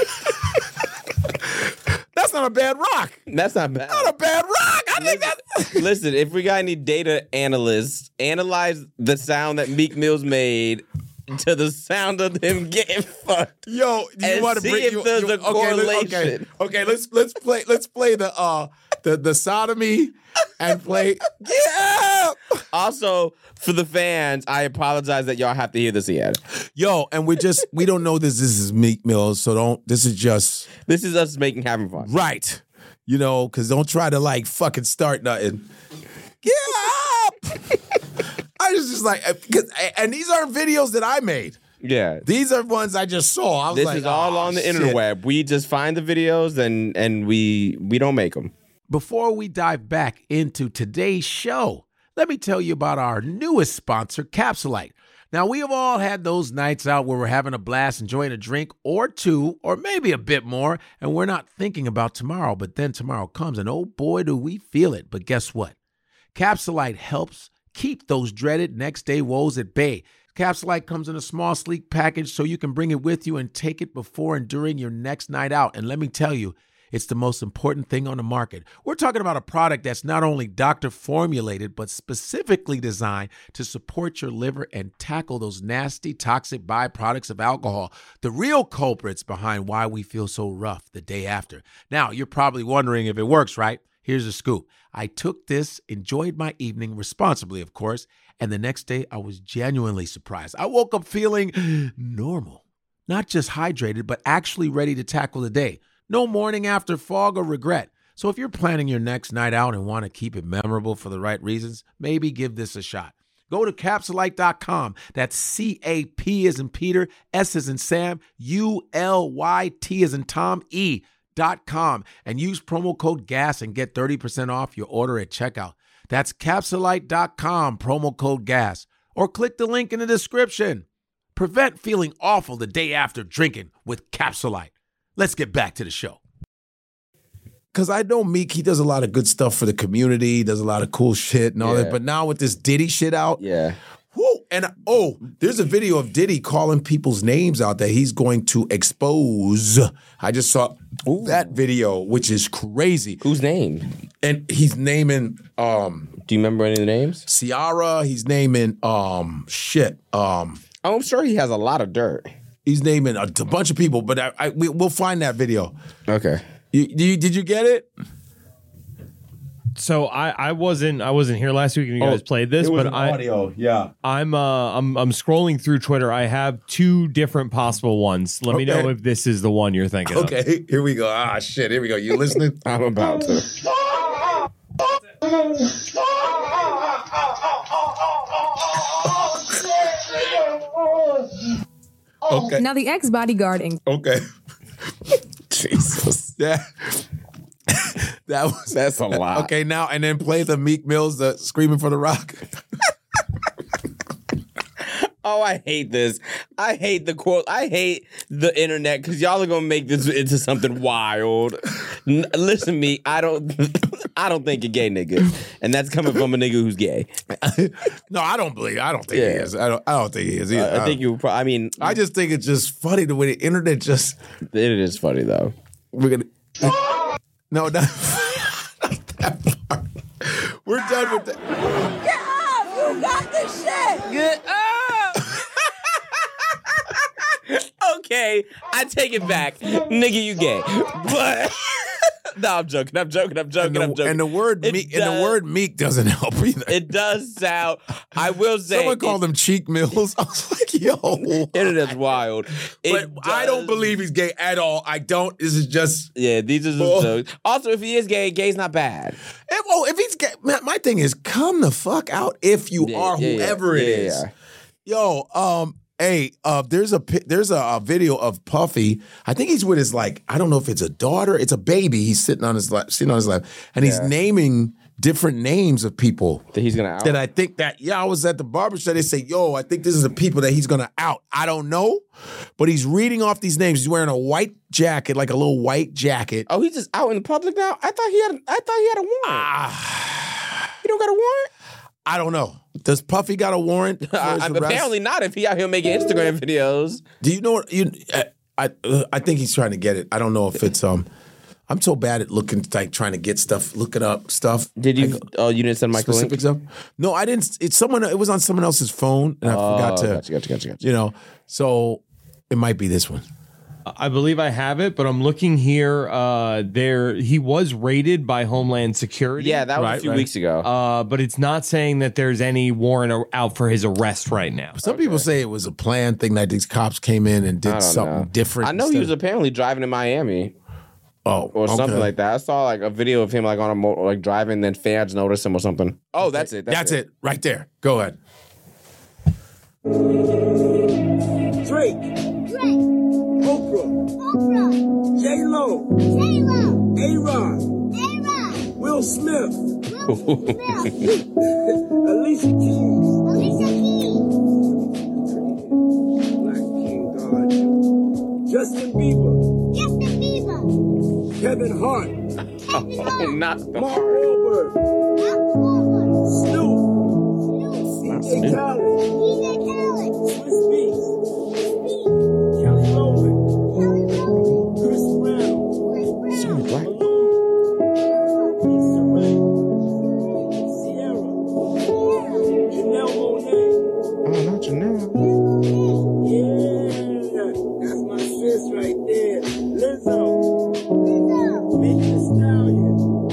That's not a bad Rock. That's not bad. Not a bad Rock. I think that's. Listen, if we got any data analysts, analyze the sound that Meek Mills made to the sound of him getting fucked. Yo, you and want to see bring if you, there's you, a okay, correlation. Okay, okay, let's let's play let's play the uh the the sodomy and play. Yeah. Also, for the fans, I apologize that y'all have to hear this again. Yo, and we just we don't know this. This is Meek Mills, so don't. This is just this is us making having fun, right? You know, because don't try to like fucking start nothing. Get up! I was just like, because and these aren't videos that I made. Yeah, these are ones I just saw. I was this like, is all oh, on the shit. interweb. We just find the videos and and we we don't make them. Before we dive back into today's show, let me tell you about our newest sponsor, Capsulite. Now, we have all had those nights out where we're having a blast, enjoying a drink or two, or maybe a bit more, and we're not thinking about tomorrow, but then tomorrow comes, and oh boy, do we feel it. But guess what? Capsulite helps keep those dreaded next day woes at bay. Capsulite comes in a small, sleek package so you can bring it with you and take it before and during your next night out. And let me tell you, it's the most important thing on the market. We're talking about a product that's not only doctor formulated, but specifically designed to support your liver and tackle those nasty, toxic byproducts of alcohol, the real culprits behind why we feel so rough the day after. Now, you're probably wondering if it works, right? Here's the scoop. I took this, enjoyed my evening responsibly, of course, and the next day I was genuinely surprised. I woke up feeling normal, not just hydrated, but actually ready to tackle the day. No morning after fog or regret. So if you're planning your next night out and want to keep it memorable for the right reasons, maybe give this a shot. Go to capsulite dot com. That's C A P as in Peter, S as in Sam, U L Y T as in Tom, E dot com. And use promo code GAS and get thirty percent off your order at checkout. That's capsulite dot com, promo code GAS. Or click the link in the description. Prevent feeling awful the day after drinking with Capsulite. Let's get back to the show. Because I know Meek, he does a lot of good stuff for the community. He does a lot of cool shit and all Yeah. that. But now with this Diddy shit out. Yeah. Whoo, and oh, there's a video of Diddy calling people's names out that he's going to expose. I just saw Ooh. that video, which is crazy. Whose name? And he's naming um Do you remember any of the names? Ciara, he's naming um shit. Um I'm sure he has a lot of dirt. He's naming a, a bunch of people, but I, I we, we'll find that video. Okay. You, you, did you get it? So I, I wasn't I wasn't here last week when you Oh, guys played this, it was but an I audio, yeah. I'm uh I'm I'm scrolling through Twitter. I have two different possible ones. Let me Okay. know if this is the one you're thinking of. Okay, here we go. Ah, shit, here we go. You listening? I'm about to. Okay. Now the ex-bodyguard in Okay. Jesus. Yeah. That was That's a lot. Okay, now and then play the Meek Mills, the Screaming for the Rock. Oh, I hate this. I hate the quote. I hate the internet because y'all are gonna make this into something wild. N- listen to me. I don't. I don't think you're gay, nigga, and that's coming from a nigga who's gay. No, I don't believe. I don't think Yeah. he is. I don't. I don't think he is. Either. I, I think you. Pro- I mean, I just think it's just funny the way the internet just. it is funny though. We're gonna. No, not, not that part. We're done with that. Get up! You got this shit! Get up! Okay, I take it back. Nigga, you gay. But no, I'm joking. I'm joking. I'm joking. And the, I'm joking. and the word It meek, does- and the word meek doesn't help either. It does sound. I will say. Someone called them cheek mills. I was like, yo. Internet's wild. It But I don't does- believe he's gay at all. I don't. This is just. Yeah, these are Well- just jokes. Also, if he is gay, gay's not bad. If, oh, if he's gay, man, my thing is, come the fuck out if you Yeah, are yeah, yeah. whoever it Yeah, is. yeah. Yo, um, hey, uh, there's a pi- there's a, a video of Puffy. I think he's with his like I don't know if it's a daughter, it's a baby. He's sitting on his lap, sitting on his lap, and he's Yeah. naming different names of people That he's gonna out. that I think that yeah, I was at the barbershop. They say, yo, I think this is the people that he's gonna out. I don't know, but he's reading off these names. He's wearing a white jacket, like a little white jacket. Oh, he's just out in the public now. I thought he had. I thought he had a warrant. Ah, You don't got a warrant? I don't know. Does Puffy got a warrant? for his I, arrest? apparently not. If he out here making Instagram videos. Do you know what you? I I, uh, I think he's trying to get it. I don't know if it's um. I'm so bad at looking like trying to get stuff, looking up stuff. Did you? Like, oh, you didn't send Michael a link? specific stuff? No, I didn't. It's someone. It was on someone else's phone, and I Oh, forgot to. gotcha, gotcha, gotcha, gotcha. You know, so it might be this one. I believe I have it, but I'm looking here. Uh, there, he was raided by Homeland Security. Yeah, that was a Right, few right. weeks ago. Uh, but it's not saying that there's any warrant ar- out for his arrest right now. Some people say it was a planned thing that these cops came in and I did don't something know. different. I know he was instead- apparently driving in Miami oh or something okay. like that. I saw like a video of him like on a motor, like driving, then fans noticed him or something. Oh, that's it. That's, it. right there. Go ahead. Drake. Oprah. J Lo. A Rod. Will Smith. Alicia Keys. Black King God. Justin Bieber. Kevin Hart. Oh, not the Mark Wahlberg. Snoop. D J Khaled. Swiss Beats. Kelly Rowland. Chris Brown. So many black. Issa Rae. Sierra. Janelle Monáe. Oh, not Janelle. Yeah, that's my sis right there. Lizzo. Megan Thee Stallion.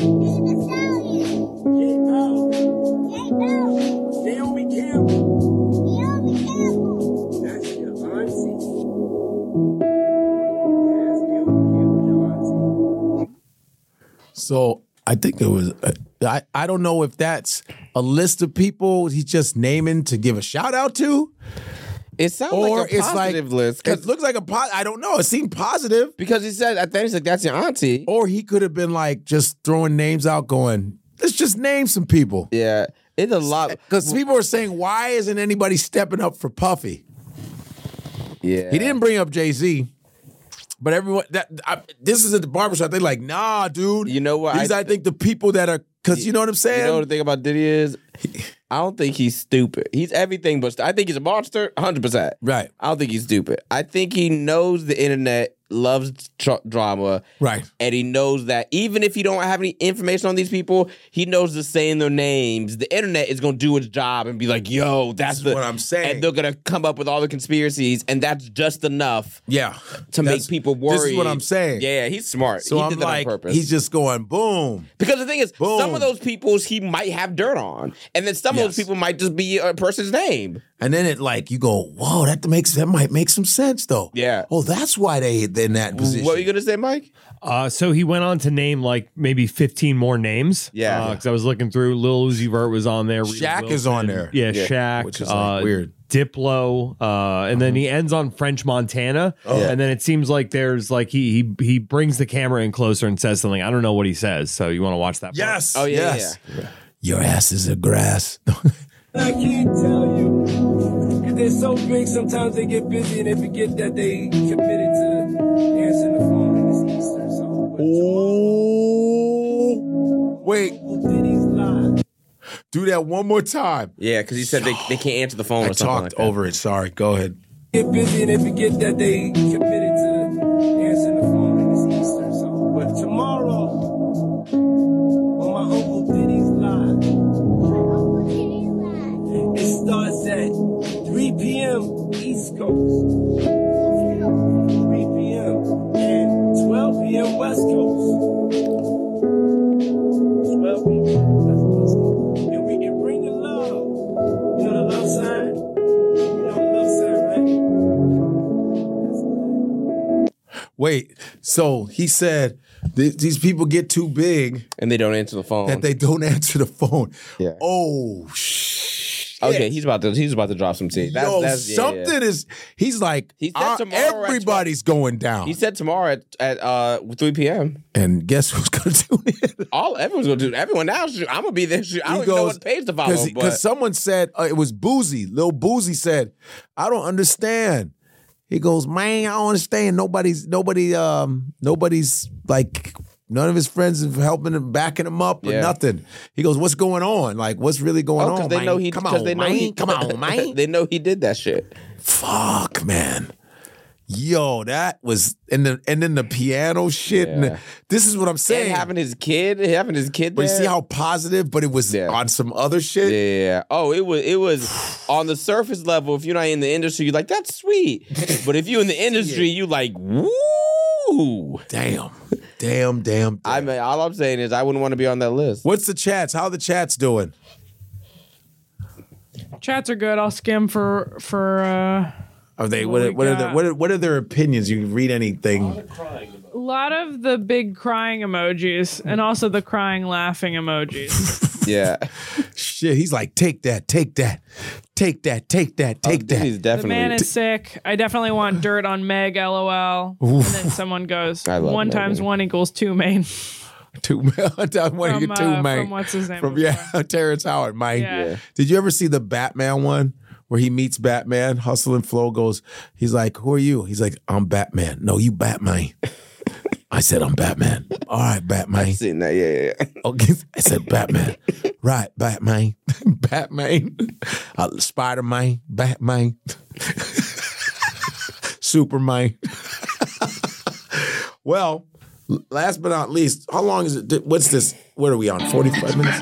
J Balvin. Naomi Campbell. That's your auntie. Yes, Naomi Campbell, your auntie. So I think it was. Uh, I I don't know if that's a list of people he's just naming to give a shout out to, It sounds or like a it's like positive list. it looks like a po- I don't know. It seemed positive, Because he said, I think he's like, that's your auntie. or he could have been like just throwing names out, going, let's just name some people. Yeah, it's a lot. Because people are saying, why isn't anybody stepping up for Puffy? Yeah, He didn't bring up Jay-Z. But everyone, that I, this is at the barbershop. They're like, nah, dude. You know what? These, I, I- think, the people that are, because you know what I'm saying? You know what the thing about Diddy is? I don't think he's stupid. He's everything but st- I think he's a monster, one hundred percent. Right. I don't think he's stupid. I think he knows the internet, loves tr- drama. Right. And he knows that even if he don't have any information on these people, he knows to saying their names, the internet is going to do its job and be like, yo, that's This is the, what I'm saying. And they're going to come up with all the conspiracies, and that's just enough Yeah. to That's- make people worry. This is what I'm saying. Yeah, he's smart. So he I'm did that like, on purpose. he's just going, boom. Because the thing is, Boom. some of those people's he might have dirt on, and then some of Yes. those people might just be a person's name. And then it like, you go, whoa, that makes that might make some sense, though. Yeah. Oh, that's why they, they're in that position. What were you gonna say, Mike? Uh, so he went on to name like maybe fifteen more names. Yeah. Because I was looking through. Lil Uzi Vert was on there. Rita Shaq is on there. Yeah, Yeah. Shaq. Which is, like, uh, weird. Diplo. Uh, and then he ends on French Montana. Oh. And then it seems like there's like he he he brings the camera in closer and says something. I don't know what he says. So you want to watch that? part? Yes. Oh, yeah, yes. Your ass is a grass. I can't tell you. Because they're so big, sometimes they get busy and they forget that they committed to answering the phone and it's Easter. So, Oh. Wait. Diddy's live. Do that one more time. Yeah, because he said they, they can't answer the phone I or something talked like that. over it. Sorry. Go ahead. Get busy and they forget that they committed to answering the phone and it's Easter. So the West Coast. twelve people on the West Coast. And we can bring the love. You know the love sign? You know the love sign, right? Wait, so he said th- these people get too big and they don't answer the phone. that they don't answer the phone. Yeah. Oh shit. Okay, he's about to he's about to drop some tea. That's, Yo, that's, yeah, something yeah. is. He's like, He said "Ah, tomorrow at everybody's going down. He said tomorrow at, at uh three p.m. And guess who's gonna tune in? All everyone's gonna do. Everyone now. shoot, I'm gonna be there. shoot, I don't He even know goes- what page to follow. Because But someone said uh, it was Boozy. Lil Boozy said, "I don't understand." He goes, "Man, I don't understand. Nobody's nobody. Um, nobody's like." None of his friends are helping him, backing him up, or Yeah. nothing. He goes, "What's going on? Like, what's really going oh, on?" because they man? know he. Come Because on, they know man. he. Come on, man. They know he did that shit. Fuck, man. Yo, that was and the and then the piano shit. And Yeah. the, this is what I'm saying. And having his kid, having his kid But there. you see how positive, but it was Yeah. on some other shit. Yeah. Oh, it was it was on the surface level. If you're not in the industry, you're like, that's sweet. But if you're in the industry, you like, woo. Damn. Damn, damn, damn. I mean, all I'm saying is I wouldn't want to be on that list. What's the chats? How the chats doing? Chats are good. I'll skim for for. uh Are they What what, we what are the, got? what are what are their opinions? You can read anything. A lot of the big crying emojis and also the crying laughing emojis. Yeah. Shit, he's like, take that, take that, take that, take that, take that. He's The definitely. man is sick. I definitely want dirt on Meg, lol. And then someone goes, I love one Megan. times one equals two, main. Two man, one From, you two uh, man. from what's his name From yeah, Terrence Howard, Mike. Yeah. Yeah. Did you ever see the Batman one where he meets Batman? Hustle and Flow goes, he's like, "Who are you?" He's like, "I'm Batman." "No, you Batman." I said, "I'm Batman." "All right, Batman." Sitting there, yeah, yeah. Okay, I said, "Batman." "Right, Batman." Batman. Uh, Spider-Man. Batman. Superman. Well, last but not least, how long is it? What's this? What are we on? forty-five minutes?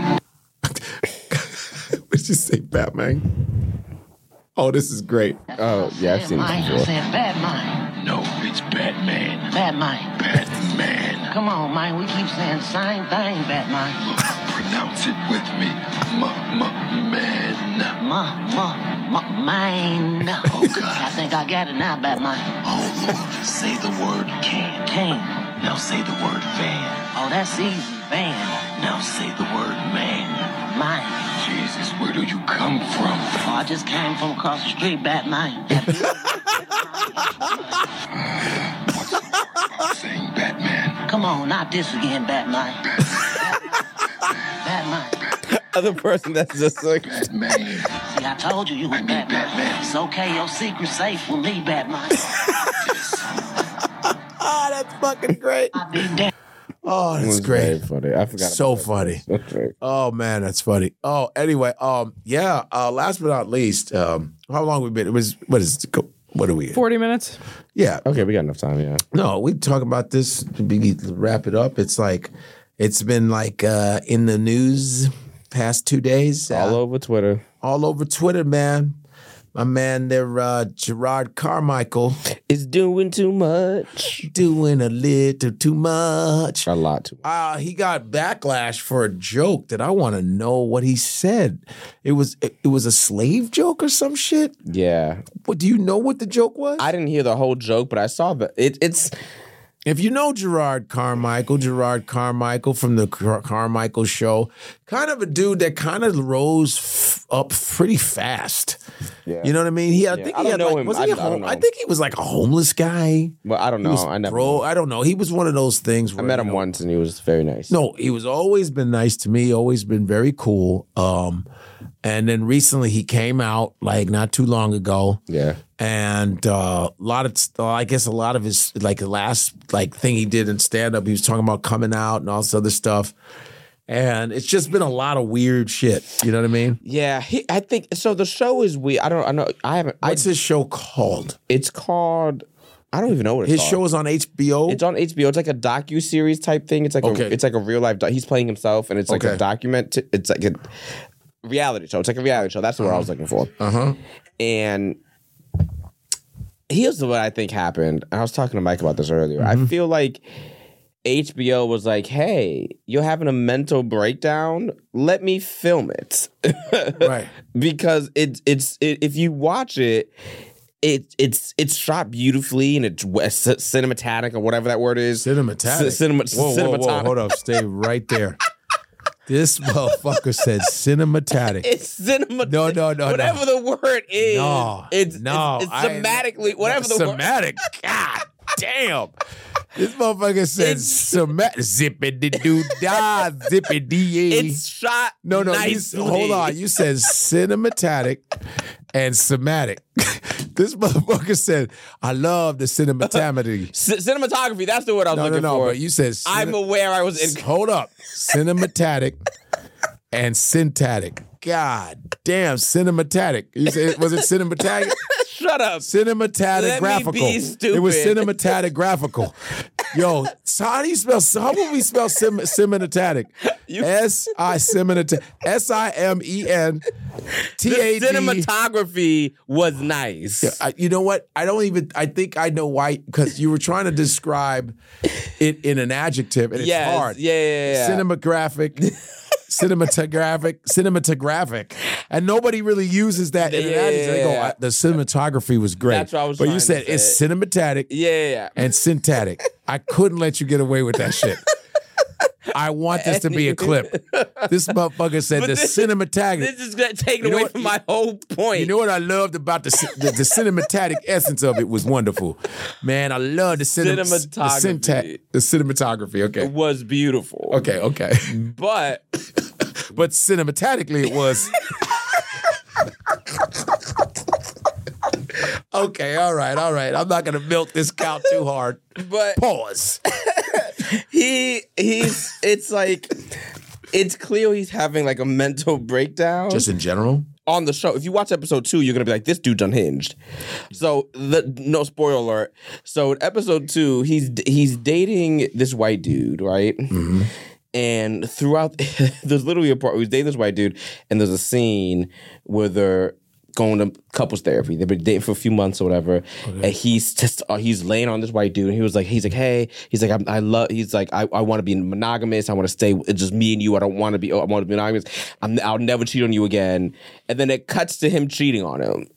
What did you say, Batman? Oh, this is great. Oh, yeah, I've seen I it before. said Batman. No, it's Batman. Batman. Batman. Come on, man. We keep saying the same thing, Batman. Pronounce it with me. M-m-man. Ma, ma, ma, mine. Oh, God. I think I got it now, Batman. Oh, Lord. Say the word can. Can. Now say the word van. Oh, that's easy. Van. Now say the word man. Mine. Jesus, where do you come from? Oh, I just came from across the street, Batman. What's so hard about saying Batman? Come on, not this again, Batman. Batman. Other person that's just like Batman. See, I told you you was Batman. Batman. It's okay, your secret's safe with me, Batman. Oh, that's fucking great. I be damn. Oh, It that's was great. very funny. I forgot. So about that. funny. That's great. Oh man, that's funny. Oh, anyway, um, yeah. Uh, last but not least, um, how long we been? It was what is what are we? forty minutes. Yeah. Okay, we got enough time. Yeah. No, we talk about this to be, wrap it up. It's like it's been like uh, in the news past two days. All uh, over Twitter. all over Twitter, man. My man there, uh, Gerard Carmichael, It's doing too much. doing a little too much. A lot too much. Uh, he got backlash for a joke that I want to know what he said. It was it, it was a slave joke or some shit. Yeah. What do you know what the joke was? I didn't hear the whole joke, but I saw the it. It's If you know Gerard Carmichael, Gerard Carmichael from the Car- Carmichael Show, kind of a dude that kind of rose f- up pretty fast. Yeah. You know what I mean? He, I Yeah. think I he don't had know like, him. was I- he a I don't home, know I him. think he was like a homeless guy. well, I don't He know. was I never. bro, I don't know. He was one of those things. I Where, met you him know, once, and he was very nice. No, he was always been nice to me, always been very cool. Um, and then recently he came out like not too long ago. Yeah. And uh, a lot of, I guess, a lot of his like the last like thing he did in stand up, he was talking about coming out and all this other stuff. And it's just been a lot of weird shit. You know what I mean? Yeah. He, I think so. The show is weird. I don't. I know. I haven't. What's I, his show called? It's called. I don't even know what it's His called. show is on H B O. It's on H B O. It's like a docu series type thing. It's like Okay. a, it's like a real life. Doc- he's playing himself, and it's like Okay. a document. It's like a reality show. It's like a reality show. That's what I was looking for. Uh huh. And here's what I think happened. I was talking to Mike about this earlier. I feel like H B O was like, hey, you're having a mental breakdown. Let me film it. Right. Because it, it's it, if you watch it, it it's it's shot beautifully and it's cinematic or whatever that word is. Cinematic. C- cinema, whoa, whoa, whoa, hold up. Stay right there. This motherfucker said cinematic. It's cinema. No, no, no, Whatever no. the word is. No, it's, no. It's, it's I- thematically, whatever the word. Thematic. God damn. This motherfucker said cinematic. Zippity doo da, zippity dee. It's shot No, no. You, nicely. hold on. You said cinematic and somatic. This motherfucker said, I love the cinematography. C- cinematography, that's the word I was No, no, looking no, for. but you said cine- I'm aware I was in. Hold up. Cinematic and syntactic. God damn, cinematic. You said, was it cinematic? Shut up. Cinematic Let me graphical. be stupid. It was cinematic graphical. Yo, so how do you spell? How would we spell sim, cinematic? S I cinematic. S I M E N T A D. The cinematography was nice. Yeah, I, you know what? I don't even. I think I know why. Because you were trying to describe it in an adjective, and it's Yes, hard. yeah, yeah, yeah. Cinematographic. Cinematographic, cinematographic, and nobody really uses that in an Yeah, adjective. They go, yeah. "I- the cinematography was great. That's what I was but you trying to said say. it's cinematic Yeah, yeah, yeah. and syntactic. I couldn't let you get away with that shit. I want this to be a clip. This motherfucker said But the this- cinematography. This is going to take You know away what? from my whole point. You know what I loved about the ci- the, the cinematic essence of it was wonderful, man. I love the, cinem- the Cinematography. syntax, the cinematography. Okay, It was beautiful. okay, okay. But But cinematically, it was. Okay, all right, all right. I'm not gonna milk this cow too hard. but Pause. he he's it's like it's clear he's having like a mental breakdown. Just in general. On the show. If you watch episode two, you're gonna be like, this dude's unhinged. So the no spoiler alert. So in episode two, he's he's dating this white dude, right? Mm-hmm. And throughout, there's literally a part where he's dating this white dude, and there's a scene where they're going to couples therapy. They've been dating for a few months or whatever, and he's just uh, he's laying on this white dude, and he was like, he's like, hey, he's like, I, I love, he's like, I, I want to be monogamous. I want to stay. It's just me and you. I don't want to be. I want to be monogamous. I'm, I'll never cheat on you again. And then it cuts to him cheating on him.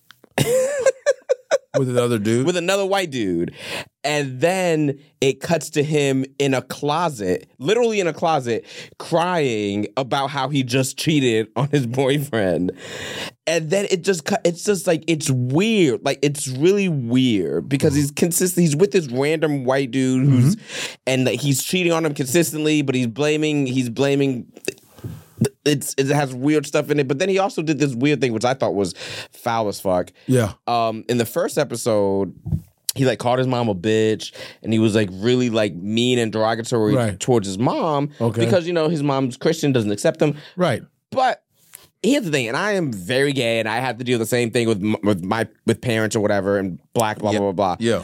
With another dude? With another white dude. And then it cuts to him in a closet, literally in a closet, crying about how he just cheated on his boyfriend. And then it just cut, it's just like, it's weird. Like, it's really weird because he's consistent. He's with this random white dude who's, and like, he's cheating on him consistently, but he's blaming, he's blaming. It's it has weird stuff in it, but then he also did this weird thing, which I thought was foul as fuck. Yeah. Um, in the first episode, he like called his mom a bitch, and he was like really like mean and derogatory Right. towards his mom Okay. because you know his mom's Christian, doesn't accept him. Right. But here's the thing, and I am very gay, and I have to deal with the same thing with m- with my with parents or whatever, and black blah blah blah blah. Yeah.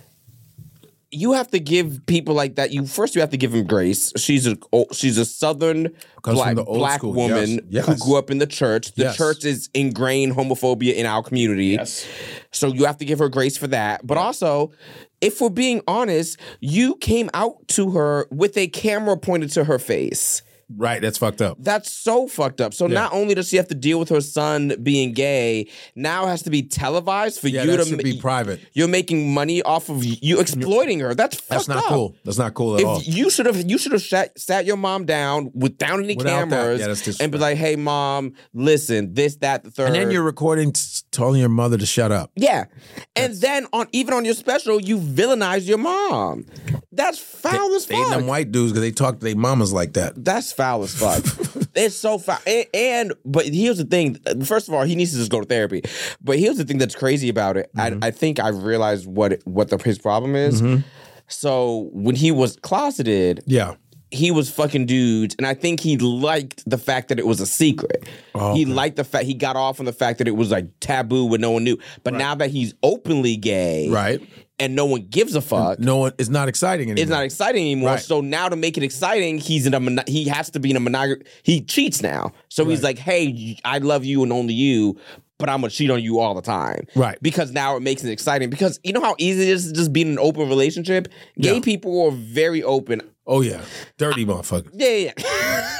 You have to give people like that. You first, you have to give them grace. She's a oh, she's a Southern Comes black from the old black school. woman Yes. who Yes. grew up in the church. The Yes. church is ingrained homophobia in our community. Yes. So you have to give her grace for that. But also, if we're being honest, you came out to her with a camera pointed to her face. Right. That's fucked up. That's so fucked up. So Yeah. not only does she have to deal with her son being gay, now it has to be televised for Yeah, you that to should be private. You're making money off of you exploiting her. That's fucked That's not up. cool. That's not cool at If all. you should have, you should have sat, sat your mom down without any Without that, cameras yeah, that's disrespect. and be like, "Hey, mom, listen, this, that, the third. And then you're recording, t- telling your mother to shut up. yeah, and then on even on your special, you villainize your mom. That's foul as They fuck. ain't them white dudes because they talk to their mamas like that. That's foul as fuck. It's so foul. And, and but here's the thing. First of all, he needs to just go to therapy. But here's the thing that's crazy about it. Mm-hmm. I, I think I realized what what the, his problem is. Mm-hmm. So when he was closeted, Yeah. he was fucking dudes, and I think he liked the fact that it was a secret. Oh, He okay. liked the fact he got off on the fact that it was like taboo when no one knew. But now that he's openly gay, Right. and no one gives a fuck. No one, it's not exciting anymore. It's not exciting anymore. Right. So now to make it exciting, he's in a mono- he has to be in a monog. He cheats now. So he's Right. like, "Hey, I love you and only you, but I'm gonna cheat on you all the time. Right. Because now it makes it exciting. Because you know how easy it is to just be in an open relationship? Gay Yeah. people are very open. Oh yeah, dirty motherfucker. Yeah, yeah.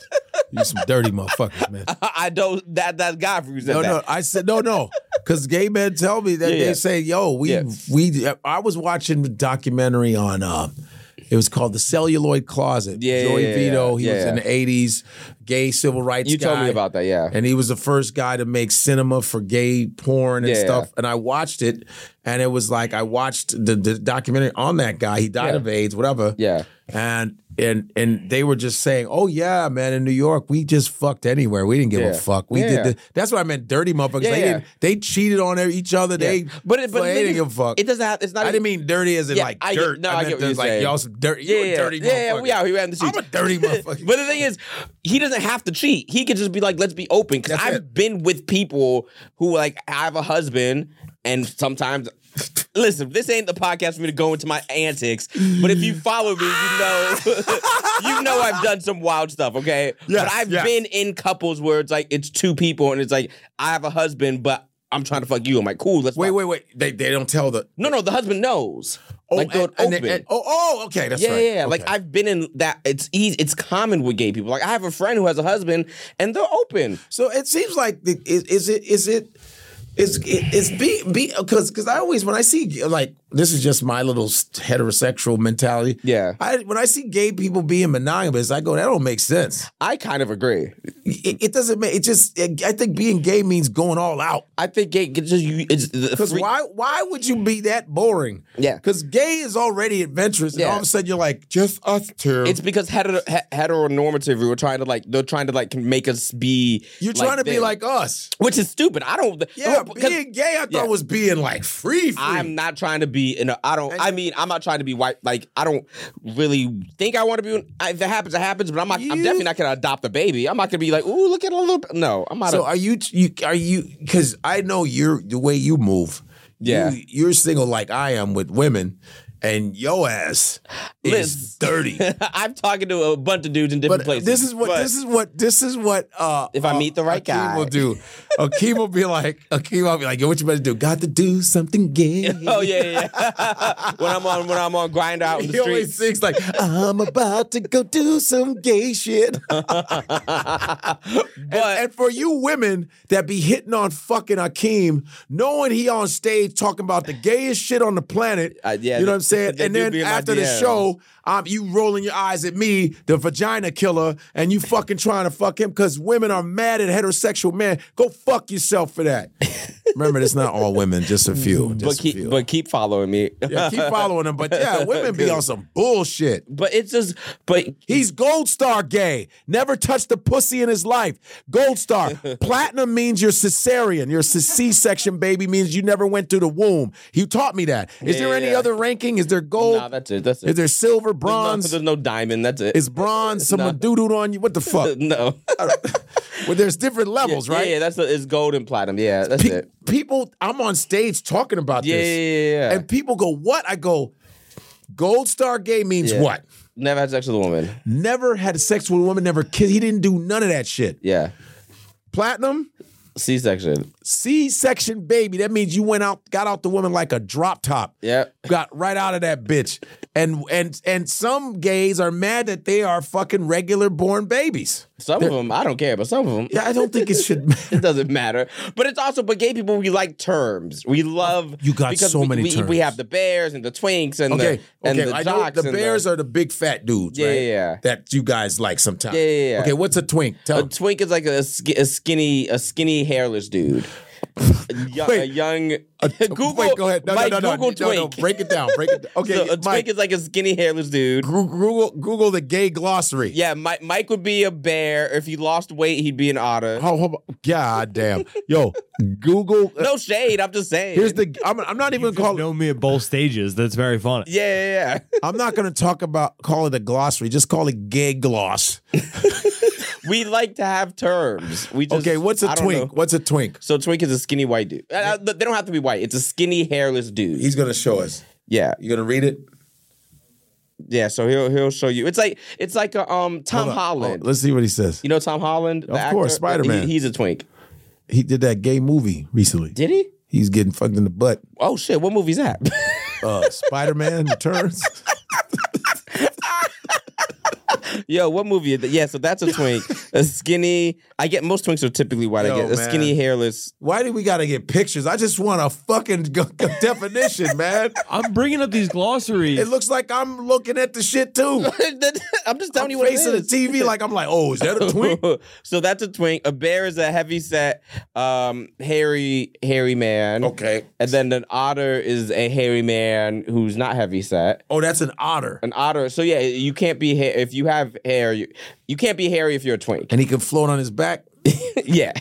You some dirty motherfuckers, man. I don't. That that guy for you said No, that. no. I said no, no. Because gay men tell me that Yeah, they yeah. say, "Yo, we Yeah. we." I was watching a documentary on. Uh, it was called The Celluloid Closet. Yeah, Joey yeah, yeah, Vito. He yeah, was in yeah. the eighties, gay civil rights. You told me guy. about that, yeah. And he was the first guy to make cinema for gay porn and Yeah, stuff. yeah. And I watched it, and it was like I watched the, the documentary on that guy. He died Yeah. of AIDS, whatever. Yeah. And and and they were just saying, "Oh yeah, man, in New York, we just fucked anywhere. We didn't give Yeah. a fuck. We Yeah. did the, that's what I meant. Dirty motherfuckers. Yeah, they yeah. didn't. They cheated on each other. They Yeah. But it, but they the thing didn't is, give a fuck. It doesn't have. It's not. I didn't mean dirty as in Yeah, like I get- dirt. no, I meant get what there's you're like saying. y'all some dirty. Yeah, You a yeah, dirty yeah, yeah, motherfucker. we out here in the I'm streets. a dirty motherfucker. But the thing is, he doesn't have to cheat. He could just be like, let's be open. Because That's I've it. been with people who like I have a husband, and sometimes. Listen, this ain't the podcast for me to go into my antics, but if you follow me, you know, you know I've done some wild stuff, okay? Yes, but I've yes. been in couples where it's like it's two people, and it's like I have a husband, but I'm trying to fuck you. I'm like, cool, let's Wait, fuck. wait, wait. They they don't tell the. No, no, the husband knows. Oh, like they're and- and they- open. and- oh, oh, okay, that's yeah, right. yeah, yeah. Like Okay. I've been in that. It's easy. It's common with gay people. Like I have a friend who has a husband, and they're open. So it seems like the- is, is it is it is it's be be because because I always when I see like this is just my little heterosexual mentality. Yeah. I when I see gay people being monogamous, I go that don't make sense. I kind of agree. It, it doesn't make it just. I think being gay means going all out. I think gay it's just you. It's Because free- why why would you be that boring? Yeah. Because gay is already adventurous, and Yeah. all of a sudden you're like just us two. It's because hetero, he- heteronormative. We were trying to like. They're trying to like make us be. You're like trying to be them. like us. which is stupid. I don't. Yeah, oh, because- being gay, I thought Yeah. was being like free. free. I'm not trying to be in a. I don't. I mean, I'm not trying to be white. Like, I don't really think I want to be. If it happens, it happens. But I'm not. I'm You- definitely not going to adopt a baby. I'm not going to be like, ooh, look at a little. bit. No, I'm not. So a, are you? You are you? Because I know you're the way you move. Yeah. you, you're single like I am with women, and your ass is Listen. dirty. I'm talking to a bunch of dudes in different But places. this is what But this is what this is what. Uh, If I uh, meet the right Akeem guy. will do. Akeem will be like, Akeem will be like, yo, what you better do? Got to do something gay. Oh yeah, yeah. yeah. when I'm on when I'm on grind out in the He always streets. sings like, I'm about to go do some gay shit. But And, and for you women that be hitting on fucking Akeem, knowing he on stage talking about the gayest shit on the planet, Uh, yeah, you know what I'm they- saying? they And do then be in my after the D Ms. show, um, you rolling your eyes at me, the vagina killer, and you fucking trying to fuck him because women are mad at heterosexual men. Go fuck yourself for that. Remember, it's not all women, just a few. but Just a keep few. but keep following me. Yeah, keep following him. But yeah, women be on some bullshit. But it's just but He's gold star gay. Never touched a pussy in his life. Gold star. Platinum means you're cesarean. Your C-section baby means you never went through the womb. He taught me that. Is Yeah, there any yeah. other ranking? Is there gold? Nah, that's it. That's it. Is there silver, There's no- bronze? There's no diamond. That's it. Is bronze? Someone doo-dooed on you? What the fuck? no. Well, there's different levels, yeah, right? Yeah, that's the, it's gold and platinum. Yeah, that's Pe- it. People, I'm on stage talking about Yeah, this. yeah, yeah, yeah. And people go, what? I go, gold star gay means Yeah. what? Never had sex with a woman. Never had sex with a woman, never kissed. He didn't do none of that shit. Yeah. Platinum? C-section. C-section baby. That means you went out, got out the woman like a drop top. Yeah. Got right out of that bitch. And and and some gays are mad that they are fucking regular born babies. Some They're- of them, I don't care, but some of them. Yeah, I don't think it should matter. It doesn't matter. But it's also, but gay people, we like terms. We love. You got because so we, many we, terms. We have the bears and the twinks and Okay, the and okay. the I know jocks. the and bears the, are the big fat dudes, Yeah, right? yeah, yeah. That you guys like sometimes. Yeah, yeah, yeah. Okay, what's a twink? Tell A me. twink is like a, sk- a skinny, a skinny hairless dude. A young, Wait. a young A- Google. Wait, go ahead. No, Mike, no, no, Google no, no, no. twink. Break it down. Break it down. Okay, So a twink Mike, is like a skinny hairless dude. Goo- Google Google the gay glossary. Yeah, Mike, Mike would be a bear. If he lost weight, he'd be an otter. Oh, hold on. God damn. Yo, Google. No shade. I'm just saying. Here's the. I'm, I'm not even Just calling. know me at both stages. That's very funny. Yeah, yeah, yeah. I'm not going to talk about call it a glossary. Just call it gay gloss. We like to have terms. We just, Okay, what's a I don't twink? know. What's a twink? So twink is a skinny white dude. Uh, uh, they don't have to be white. It's a skinny hairless dude. He's going to show us. Yeah, You going to read it? yeah. So he'll he'll show you. It's like it's like a um Tom Hold on. Holland. Oh, let's see what he says. You know Tom Holland, the Of course, actor? Spider-Man. He- he's a twink. He did that gay movie recently. Did he? He's getting fucked in the butt. Oh shit! What movie's that? uh, Spider-Man Returns. Yo, what movie is that? Yeah, so that's a twink. A skinny. I get most twinks are typically white. Yo, I get a man. skinny, hairless. Why do we got to get pictures? I just want a fucking g- g- definition, man. I'm bringing up these glossaries. It looks like I'm looking at the shit too. I'm just telling I'm you what it facing the is. T V like I'm like, oh, is that a twink? So that's a twink. A bear is a heavy set, um, hairy, hairy man. Okay. And then an otter is a hairy man who's not heavy set. Oh, that's an otter. An otter. So yeah, you can't be ha- if you have hair. You, you can't be hairy if you're a twink. And he can float on his back. Yeah.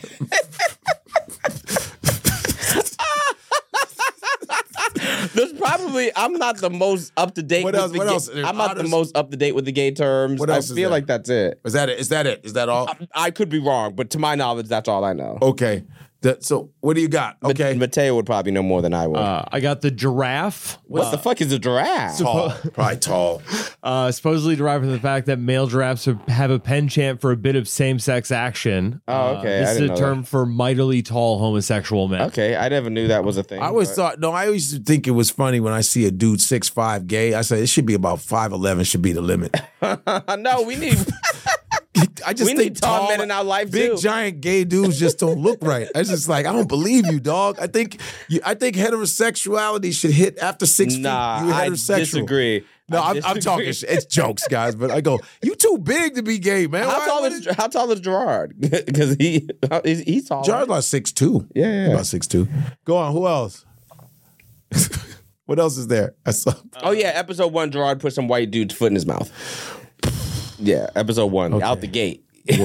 There's probably I'm not the most up to date. What with else? the What gay, else? There's I'm not otters? the most up to date with the gay terms. What else I is feel there? like that's it. Is that it? Is that it? Is that all? I, I could be wrong, but to my knowledge, that's all I know. Okay. That, so what do you got? Okay. Mateo would probably know more than I would. Uh, I got the giraffe. what the fuck is a giraffe? Tall. Probably tall. Uh, supposedly derived from the fact that male giraffes have a penchant for a bit of same-sex action. Oh, okay. Uh, I this is didn't a know term that. for mightily tall homosexual men. Okay, I never knew that was a thing. I always but- thought, no, I always used to think it was funny when I see a dude six five gay. I say it should be about five eleven should be the limit. no, we need. I just We think need tall men in our life, big too. giant gay dudes just don't look right. I just like I don't believe you, dog. I think you, I think heterosexuality should hit after six Nah, feet. You I heterosexual. disagree. No, I I'm, I'm disagree. talking. sh- It's jokes, guys. But I go, you too big to be gay, man. How Why- tall what is how tall is Gerard? Because he he's, he's tall. Jared's like six two. Yeah, yeah, yeah. About six two. Go on. Who else? What else is there? I saw. Oh yeah, episode one, Gerard put some white dude's foot in his mouth. Yeah, episode one, Okay. out the gate.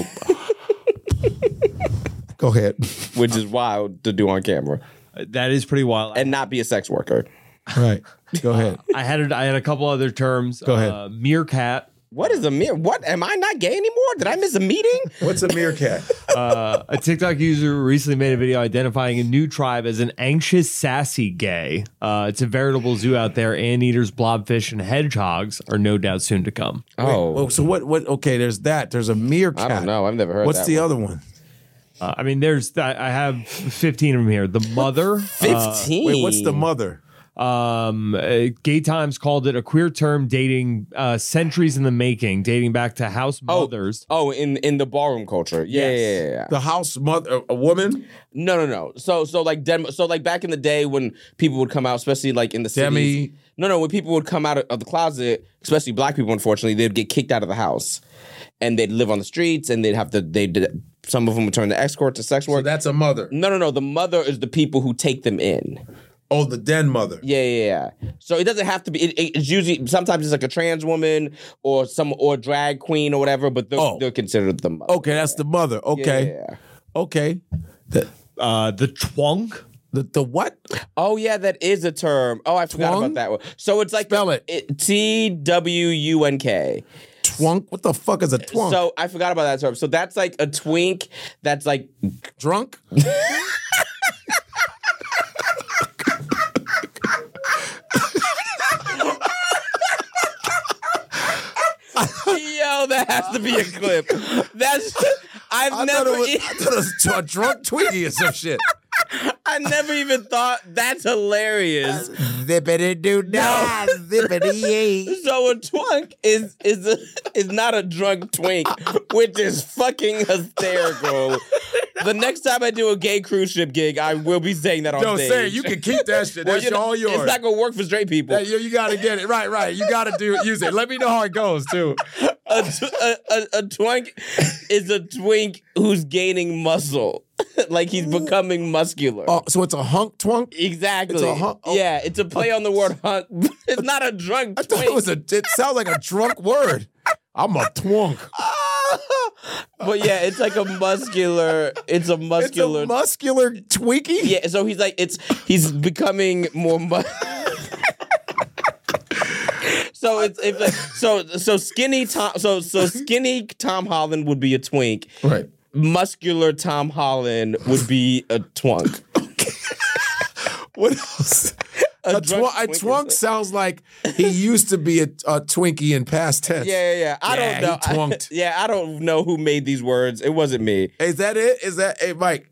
Go ahead. Which is wild to do on camera Uh, That is pretty wild. and not be a sex worker. Right. Go ahead. I had a, I had a couple other terms. Go ahead. Uh, meerkat. What is a mere? What am I not gay anymore? Did I miss a meeting? What's a meerkat? Uh, a TikTok user recently made a video identifying a new tribe as an anxious, sassy gay. Uh, it's a veritable zoo out there. Anteaters, blobfish, and hedgehogs are no doubt soon to come. Oh, Well, so what? What? Okay. There's that. There's a meerkat. I don't know. I've never heard. What's that the one. other one? Uh, I mean, there's I I have fifteen of them here. The mother. Fifteen. Wait, what's the mother? Um, uh, Gay Times called it a queer term dating uh, centuries in the making, dating back to house mothers. Oh, in in the ballroom culture. Yeah, Yes. yeah, yeah, yeah. The house mother, a woman. No, no, no. So, so like, dem- so like back in the day when people would come out, especially like in the cities. Demi. No, no. When people would come out of the closet, especially black people, unfortunately, they'd get kicked out of the house, and they'd live on the streets, and they'd have to. They did. Some of them would turn to escort to sex So work. that's a mother. no, no, no. The mother is the people who take them in. Oh, the den mother. Yeah, yeah, yeah. So it doesn't have to be. It, it's usually sometimes it's like a trans woman or some or drag queen or whatever, but they're, Oh. they're considered the mother. Okay, that's the mother. Okay. Yeah. Okay. The, Uh, the twunk. the the what? Oh yeah, that is a term. Oh, I forgot Twunk? about that one. So it's like Spell it. T W U N K. Twunk? What the fuck is a twunk? So I forgot about that term. So that's like a twink that's like drunk? yo, that has to be a clip. That's I've I never thought it was, e- I thought it was a drunk Twinkie or some shit. I never even thought that's hilarious. Zippity doo dah, zippity yee. So a twunk is is a, is not a drunk twink, which is fucking hysterical. The next time I do a gay cruise ship gig, I will be saying that on Yo, stage. say it. You can keep that shit. Well, That's you know, all yours. It's not gonna work for straight people. Yeah, you, you gotta get it. Right, right. You gotta do use it. Let me know how it goes too. a, tw- a, a, a twink is a twink who's gaining muscle. Like he's becoming muscular. Oh, so it's a hunk twunk? Exactly. It's a hunk- oh. Yeah, it's a play on the word hunk. It's not a drunk I thought twink. it was a it sounds like a drunk word. I'm a twunk. But yeah, it's like a muscular. It's a muscular. It's a muscular Twinkie? Yeah, so he's like it's he's becoming more mu- So it's, it's like, so so skinny Tom so so skinny Tom Holland would be a twink. Right. Muscular Tom Holland would be a twunk. What else? A A, drunk tw- a twink twunk is- sounds like he used to be a, a Twinkie in past tense. Yeah, yeah, yeah. I Yeah, don't know. he twonked. yeah, I don't know who made these words. It wasn't me. Is that it? Is that, hey, Mike,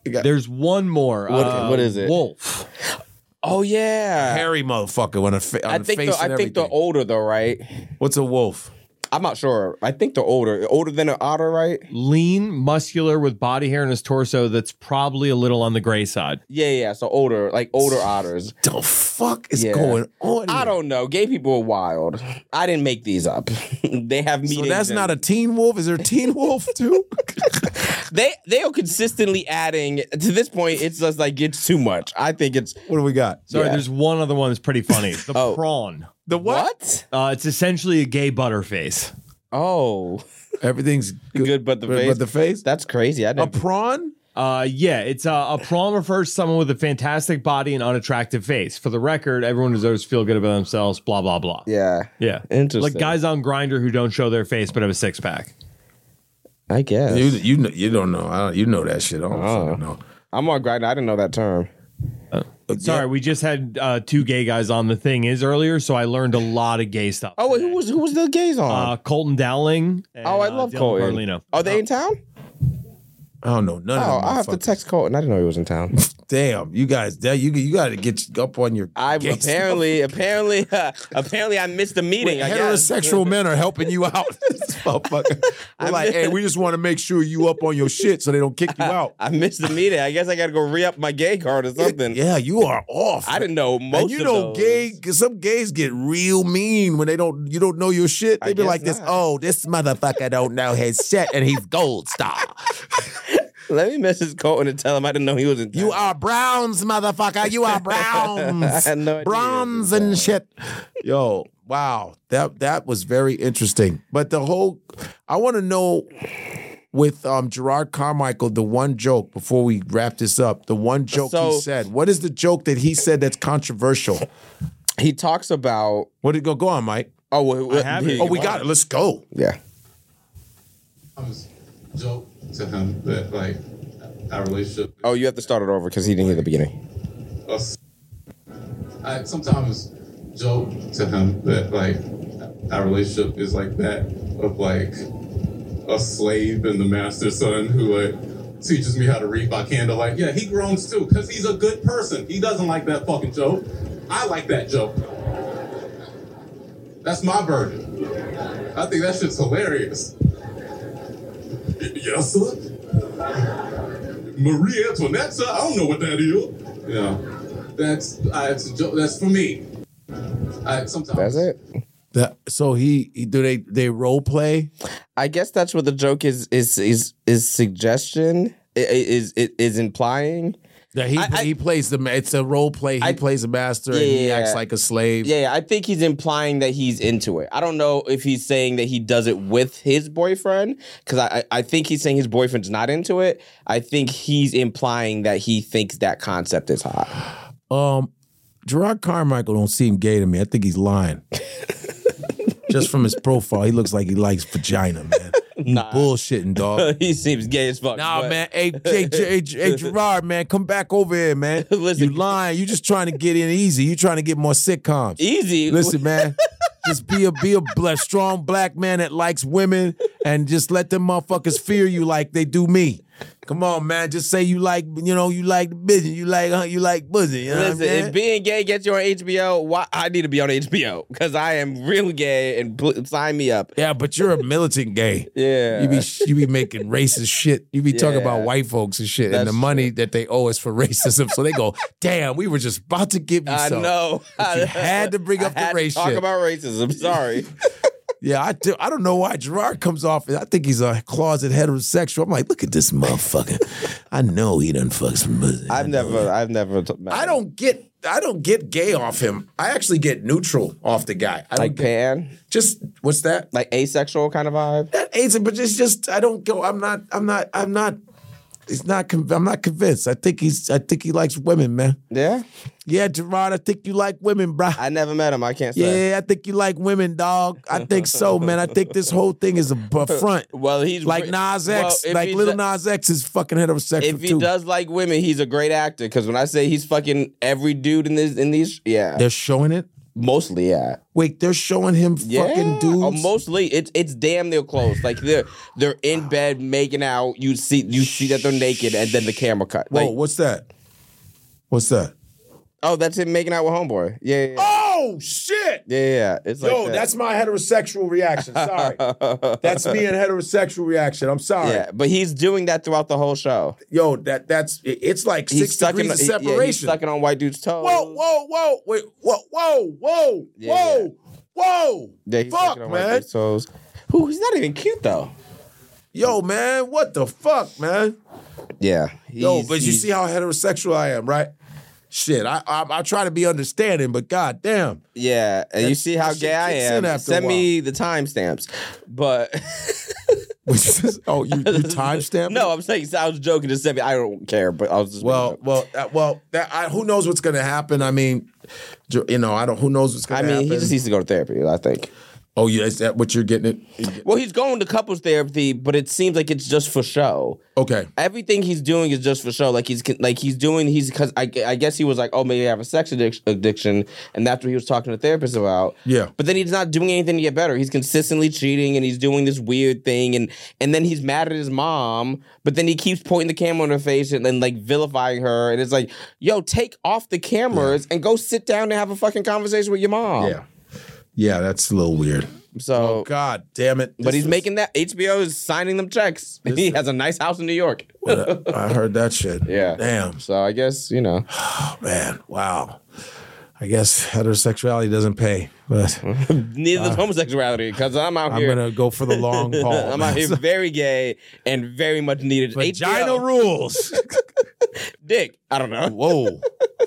There's one more. What, uh, what is it? Wolf. Oh yeah, hairy motherfucker on a fa- on I the think face the, and I think they're everything. older though, right? What's a wolf? I'm not sure. I think they're older. Older than an otter, right? Lean, muscular, with body hair in his torso that's probably a little on the gray side. Yeah, yeah. So older, like older otters. The fuck is Yeah. going on? I here? don't know. Gay people are wild. I didn't make these up. They have meetings. So that's and- not a teen wolf. Is there a teen wolf too? They they are consistently adding to this point. It's just like it's too much. I think it's. What do we got? Sorry, Yeah. there's one other one that's pretty funny. The Oh. prawn. The what? What? Uh, it's essentially a gay butterface. Oh, Everything's good, good, but the but, face. but the face. That's crazy. I A didn't. prawn? Uh, yeah, it's uh, a prawn refers to someone with a fantastic body and unattractive face. For the record, everyone deserves to feel good about themselves. Blah blah blah. Yeah, Yeah, Interesting. Like guys on Grindr who don't show their face but have a six pack. I guess. You you know, you don't know. I don't, you know that shit. I don't Oh. fucking know. I'm on Grindr. I didn't know that term. Sorry, we just had uh, two gay guys on the thing is earlier, so I learned a lot of gay stuff. Oh, wait, who was who was the gays on? Uh, Colton Dowling. And, oh, I uh, love Dylan Colton. Carlino. Are they in town? I don't know none Oh, of them. I have to motherfuckers. text Colton. I didn't know he was in town. Damn, you guys, that you you got to get up on your. I gay apparently, apparently, uh, apparently, I missed the meeting. stuff. I guess. Heterosexual men are helping you out. This motherfucker. They're like, hey, we just want to make sure you up on your shit so they don't kick you out. I missed the meeting. I guess I got to go re-up my gay card or something. Yeah, you are off. I didn't know most and you of know, those. gay. Cause some gays get real mean when they don't. You don't know your shit. They I be guess like this. not. Oh, this motherfucker don't know his shit, and he's gold star. Let me message Colton and tell him I didn't know he was in town. You are Browns, motherfucker. You are Browns. I had no idea. Bronze and shit. Yo, wow. That that was very interesting. But the whole I want to know with um Gerard Carmichael, the one joke before we wrap this up, the one joke So- he said. What is the joke that he said that's controversial? He talks about. What did go go on, Mike? Oh, wait, I have it. Oh, we got it. Let's go. Yeah. I was joke to him that like our relationship. Oh, you have to start it over because he didn't hear the beginning. Us, I sometimes joke to him that like our relationship is like that of like a slave and the master's son who like teaches me how to read by candlelight. Yeah, he groans too because he's a good person. He doesn't like that fucking joke. I like that joke. That's my version. I think that shit's hilarious. Y- Yes, sir. Marie Antoinette, sir. I don't know what that is. Yeah, that's uh, it's a joke. That's for me. I sometimes That's it. That, so he, he do they they role play? I guess that's what the joke is. Is is is suggestion? I- i- Is is, is implying? That he I- I- he plays the ma- it's a role play. He I- plays a master and he Yeah. acts like a slave. Yeah, I think he's implying that he's into it. I don't know if he's saying that he does it with his boyfriend because I, I I think he's saying his boyfriend's not into it. I think he's implying that he thinks that concept is hot. Um, Gerard Carmichael don't seem gay to me. I think he's lying. Just from his profile, he looks like he likes vagina, man. He Nah. bullshitting, dog. He seems gay as fuck. Nah, but- man. Hey, hey, hey, hey, Gerard, man, come back over here, man. Listen. You lying. You just trying to get in easy. You trying to get more sitcoms. Easy. Listen, man. Just be a be a bla- strong black man that likes women and just let them motherfuckers fear you like they do me. Come on, man. Just say you like, you know, you like the business. You like, uh, you like pussy. You know Listen, what I'm saying? if being gay gets you on H B O, why I need to be on H B O because I am real gay and pl- sign me up. Yeah, but you're a militant gay. Yeah. You be you be making racist shit. You be talking Yeah. about white folks and shit and That's the money that they owe us for racism. So they go, damn, we were just about to give you I some. know. But you had to bring I up the had to race talk shit. about racism. Sorry. Yeah, I do. I don't know why Gerard comes off. I think he's a closet heterosexual. I'm like, look at this motherfucker. I know he done fuck some pussy. I've never, I've never. T- I don't get. I don't get gay off him. I actually get neutral off the guy. I don't like get, pan, just what's that? like asexual kind of vibe. That ain't. But it's just I don't go. I'm not. I'm not. I'm not. It's not. Conv- I'm not convinced. I think he's. I think he likes women, man. Yeah, Yeah, Gerard. I think you like women, bruh. I never met him. I can't say. Yeah, I think you like women, dog. I think so, man. I think this whole thing is a b- front. Well, he's Like re- Nas well, X, if like he Little do- Nas X is fucking heterosexual If he too. does like women, he's a great actor. Because when I say he's fucking every dude in this, in these, yeah, They're showing it. Mostly, yeah. Wait, they're showing him Yeah. fucking dudes. Oh, mostly, it's it's damn near close. Like they're they're in bed making out. You see you see that they're naked, and then the camera cut. Whoa, Like, what's that? What's that? oh, that's him making out with homeboy. Yeah, yeah, yeah. Oh shit! yeah, yeah, yeah. It's Yo, like that. that's my heterosexual reaction. Sorry, that's me and heterosexual reaction. I'm sorry. Yeah, but he's doing that throughout the whole show. Yo, that that's it's like He's six degrees sucking, of he- separation. yeah, he's sucking on white dude's toes. Whoa, whoa, whoa, wait, whoa, whoa, whoa, Yeah, whoa, whoa. Yeah, he's Fuck, sucking on white man. dude's toes. Who? He's not even cute though. Yo, man, what the fuck, man? Yeah. Yo, he's- but you he's- see how heterosexual I am, right? Shit, I I, I try to be understanding, but god damn. Yeah, and you That- see how that shit gay I kicks in am. after a Send me the timestamps. But oh, you, you timestamp? no, I'm saying I was joking. Just send me. I don't care. But I was just Well, well, uh, well. That, I, who knows what's gonna happen? I mean, ju- you know, I don't. Who knows what's I gonna mean, happen? he just needs to go to therapy. I think. Oh yeah, is that what you're getting it? Well, he's going to couples therapy, but it seems like it's just for show. Okay. Everything he's doing is just for show. Like he's like he's doing he's because I, I guess he was like, oh, maybe I have a sex addic- addiction, and that's what he was talking to the therapist about. Yeah. But then he's not doing anything to get better. He's consistently cheating, and he's doing this weird thing, and and then he's mad at his mom, but then he keeps pointing the camera on her face and then like vilifying her, and it's like, yo, take off the cameras and go sit down and have a fucking conversation with your mom. Yeah. Yeah, that's a little weird. So, God damn it! but This he's was- making that. H B O is signing them checks. He has a nice house in New York. What a- I heard that shit. Yeah. Damn. So I guess, you know. Oh, man. Wow. I guess heterosexuality doesn't pay, but Neither does homosexuality, because I'm out I'm here. gonna go for the long haul. I'm out here very gay and very much needed. Vagina H B O. rules. Dick. I don't know. Whoa.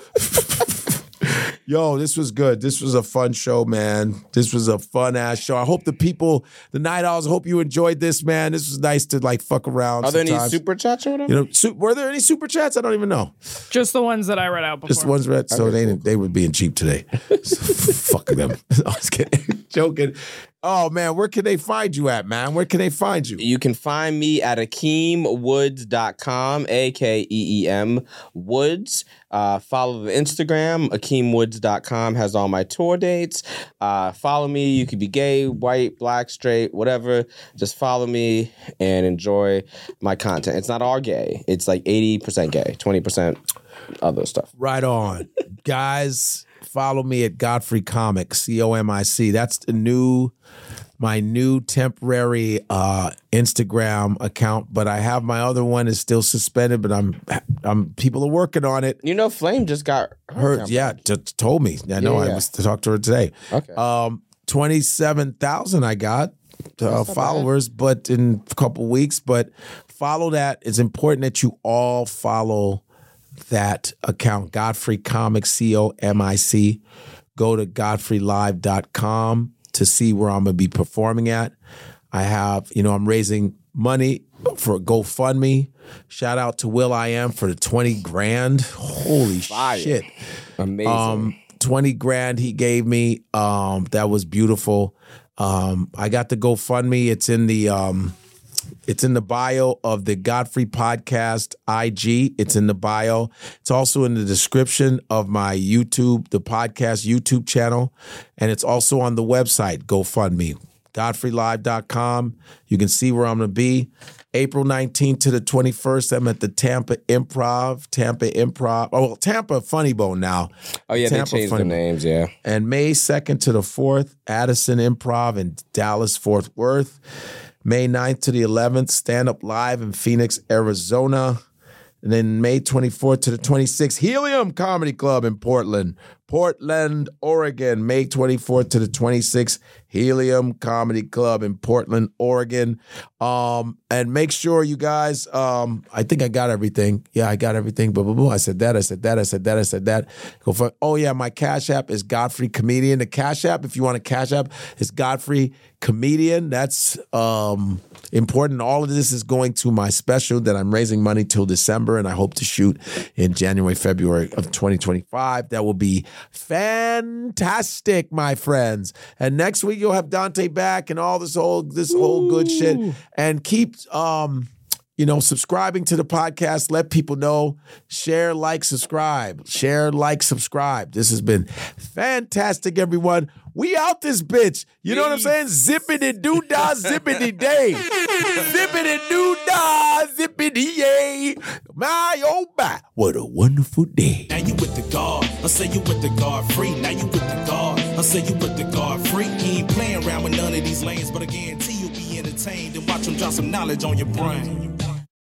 Yo, this was good. This was a fun show, man. This was a fun ass show. I hope the people, the Night Owls, I hope you enjoyed this, man. This was nice to like fuck around. Are there any sometimes. super chats or whatever? You know, su- were there any super chats? I don't even know. Just the ones that I read out before. Just the ones read. So they didn't, they were being cheap today. So fuck them. I was kidding. Joking. Oh man, where can they find you at, man? Where can they find you? You can find me at akeem woods dot com, A K E E M Woods. Uh, follow the Instagram, akeem woods dot com has all my tour dates. Uh, follow me. You could be gay, white, black, straight, whatever. Just follow me and enjoy my content. It's not all gay. It's like eighty percent gay, twenty percent other stuff. Right on. Guys, follow me at Godfrey Comics, C O M I C. That's the new, my new temporary uh, Instagram account, but I have my other one is still suspended, but I'm, I'm people are working on it. You know, Flame just got Her, yeah, just told me. I know. Yeah, I yeah. was to talk to her today. Okay. Um, twenty-seven thousand I got uh, followers, but in a couple weeks. But follow that. It's important that you all follow that account, Godfrey Comics, C O M I C. Go to godfrey live dot com to see where I'm going to be performing at. I have, you know, I'm raising money for GoFundMe. Shout out to Will I Am for the twenty grand. Holy Fire. shit. Amazing. Um, twenty grand he gave me. Um, that was beautiful. Um, I got the GoFundMe. It's in the um, it's in the bio of the Godfrey Podcast I G. It's in the bio. It's also in the description of my YouTube, the podcast YouTube channel, and it's also on the website GoFundMe, godfrey live dot com. You can see where I'm going to be. April nineteenth to the twenty-first, I'm at the Tampa Improv, Tampa Improv, oh, well, Tampa Funny Bone now. Oh, yeah, Tampa they changed Funny their names, yeah. And May second to the fourth, Addison Improv in Dallas, Fort Worth. May ninth to the eleventh, Stand Up Live in Phoenix, Arizona. And then May twenty-fourth to the twenty-sixth, Helium Comedy Club in Portland, Portland, Oregon. May twenty-fourth to the twenty-sixth, Helium Comedy Club in Portland, Oregon. Um, and make sure you guys, um, I think I got everything. Yeah, I got everything. Blah, blah, blah. I said that, I said that, I said that, I said that. Go for, oh, yeah, my Cash App is Godfrey Comedian. The Cash App, if you want a Cash App, is Godfrey Comedian. That's um, important. All of this is going to my special that I'm raising money till December, and I hope to shoot in January, February of twenty twenty-five. That will be fantastic, my friends. And next week you'll have Dante back and all this whole this whole good shit. And keep um you know, subscribing to the podcast. Let people know. Share, like, subscribe. Share, like, subscribe. This has been fantastic, everyone. We out this bitch. You know what I'm saying? Zippity doo dah, zippity day. Zippity doo dah, zippity yay. My oh my, what a wonderful day. Now you with the guard. I say you with the guard free. Now you with the guard. I say you with the guard free. He ain't playing around with none of these lanes, but I guarantee you'll be entertained and watch him drop some knowledge on your brain.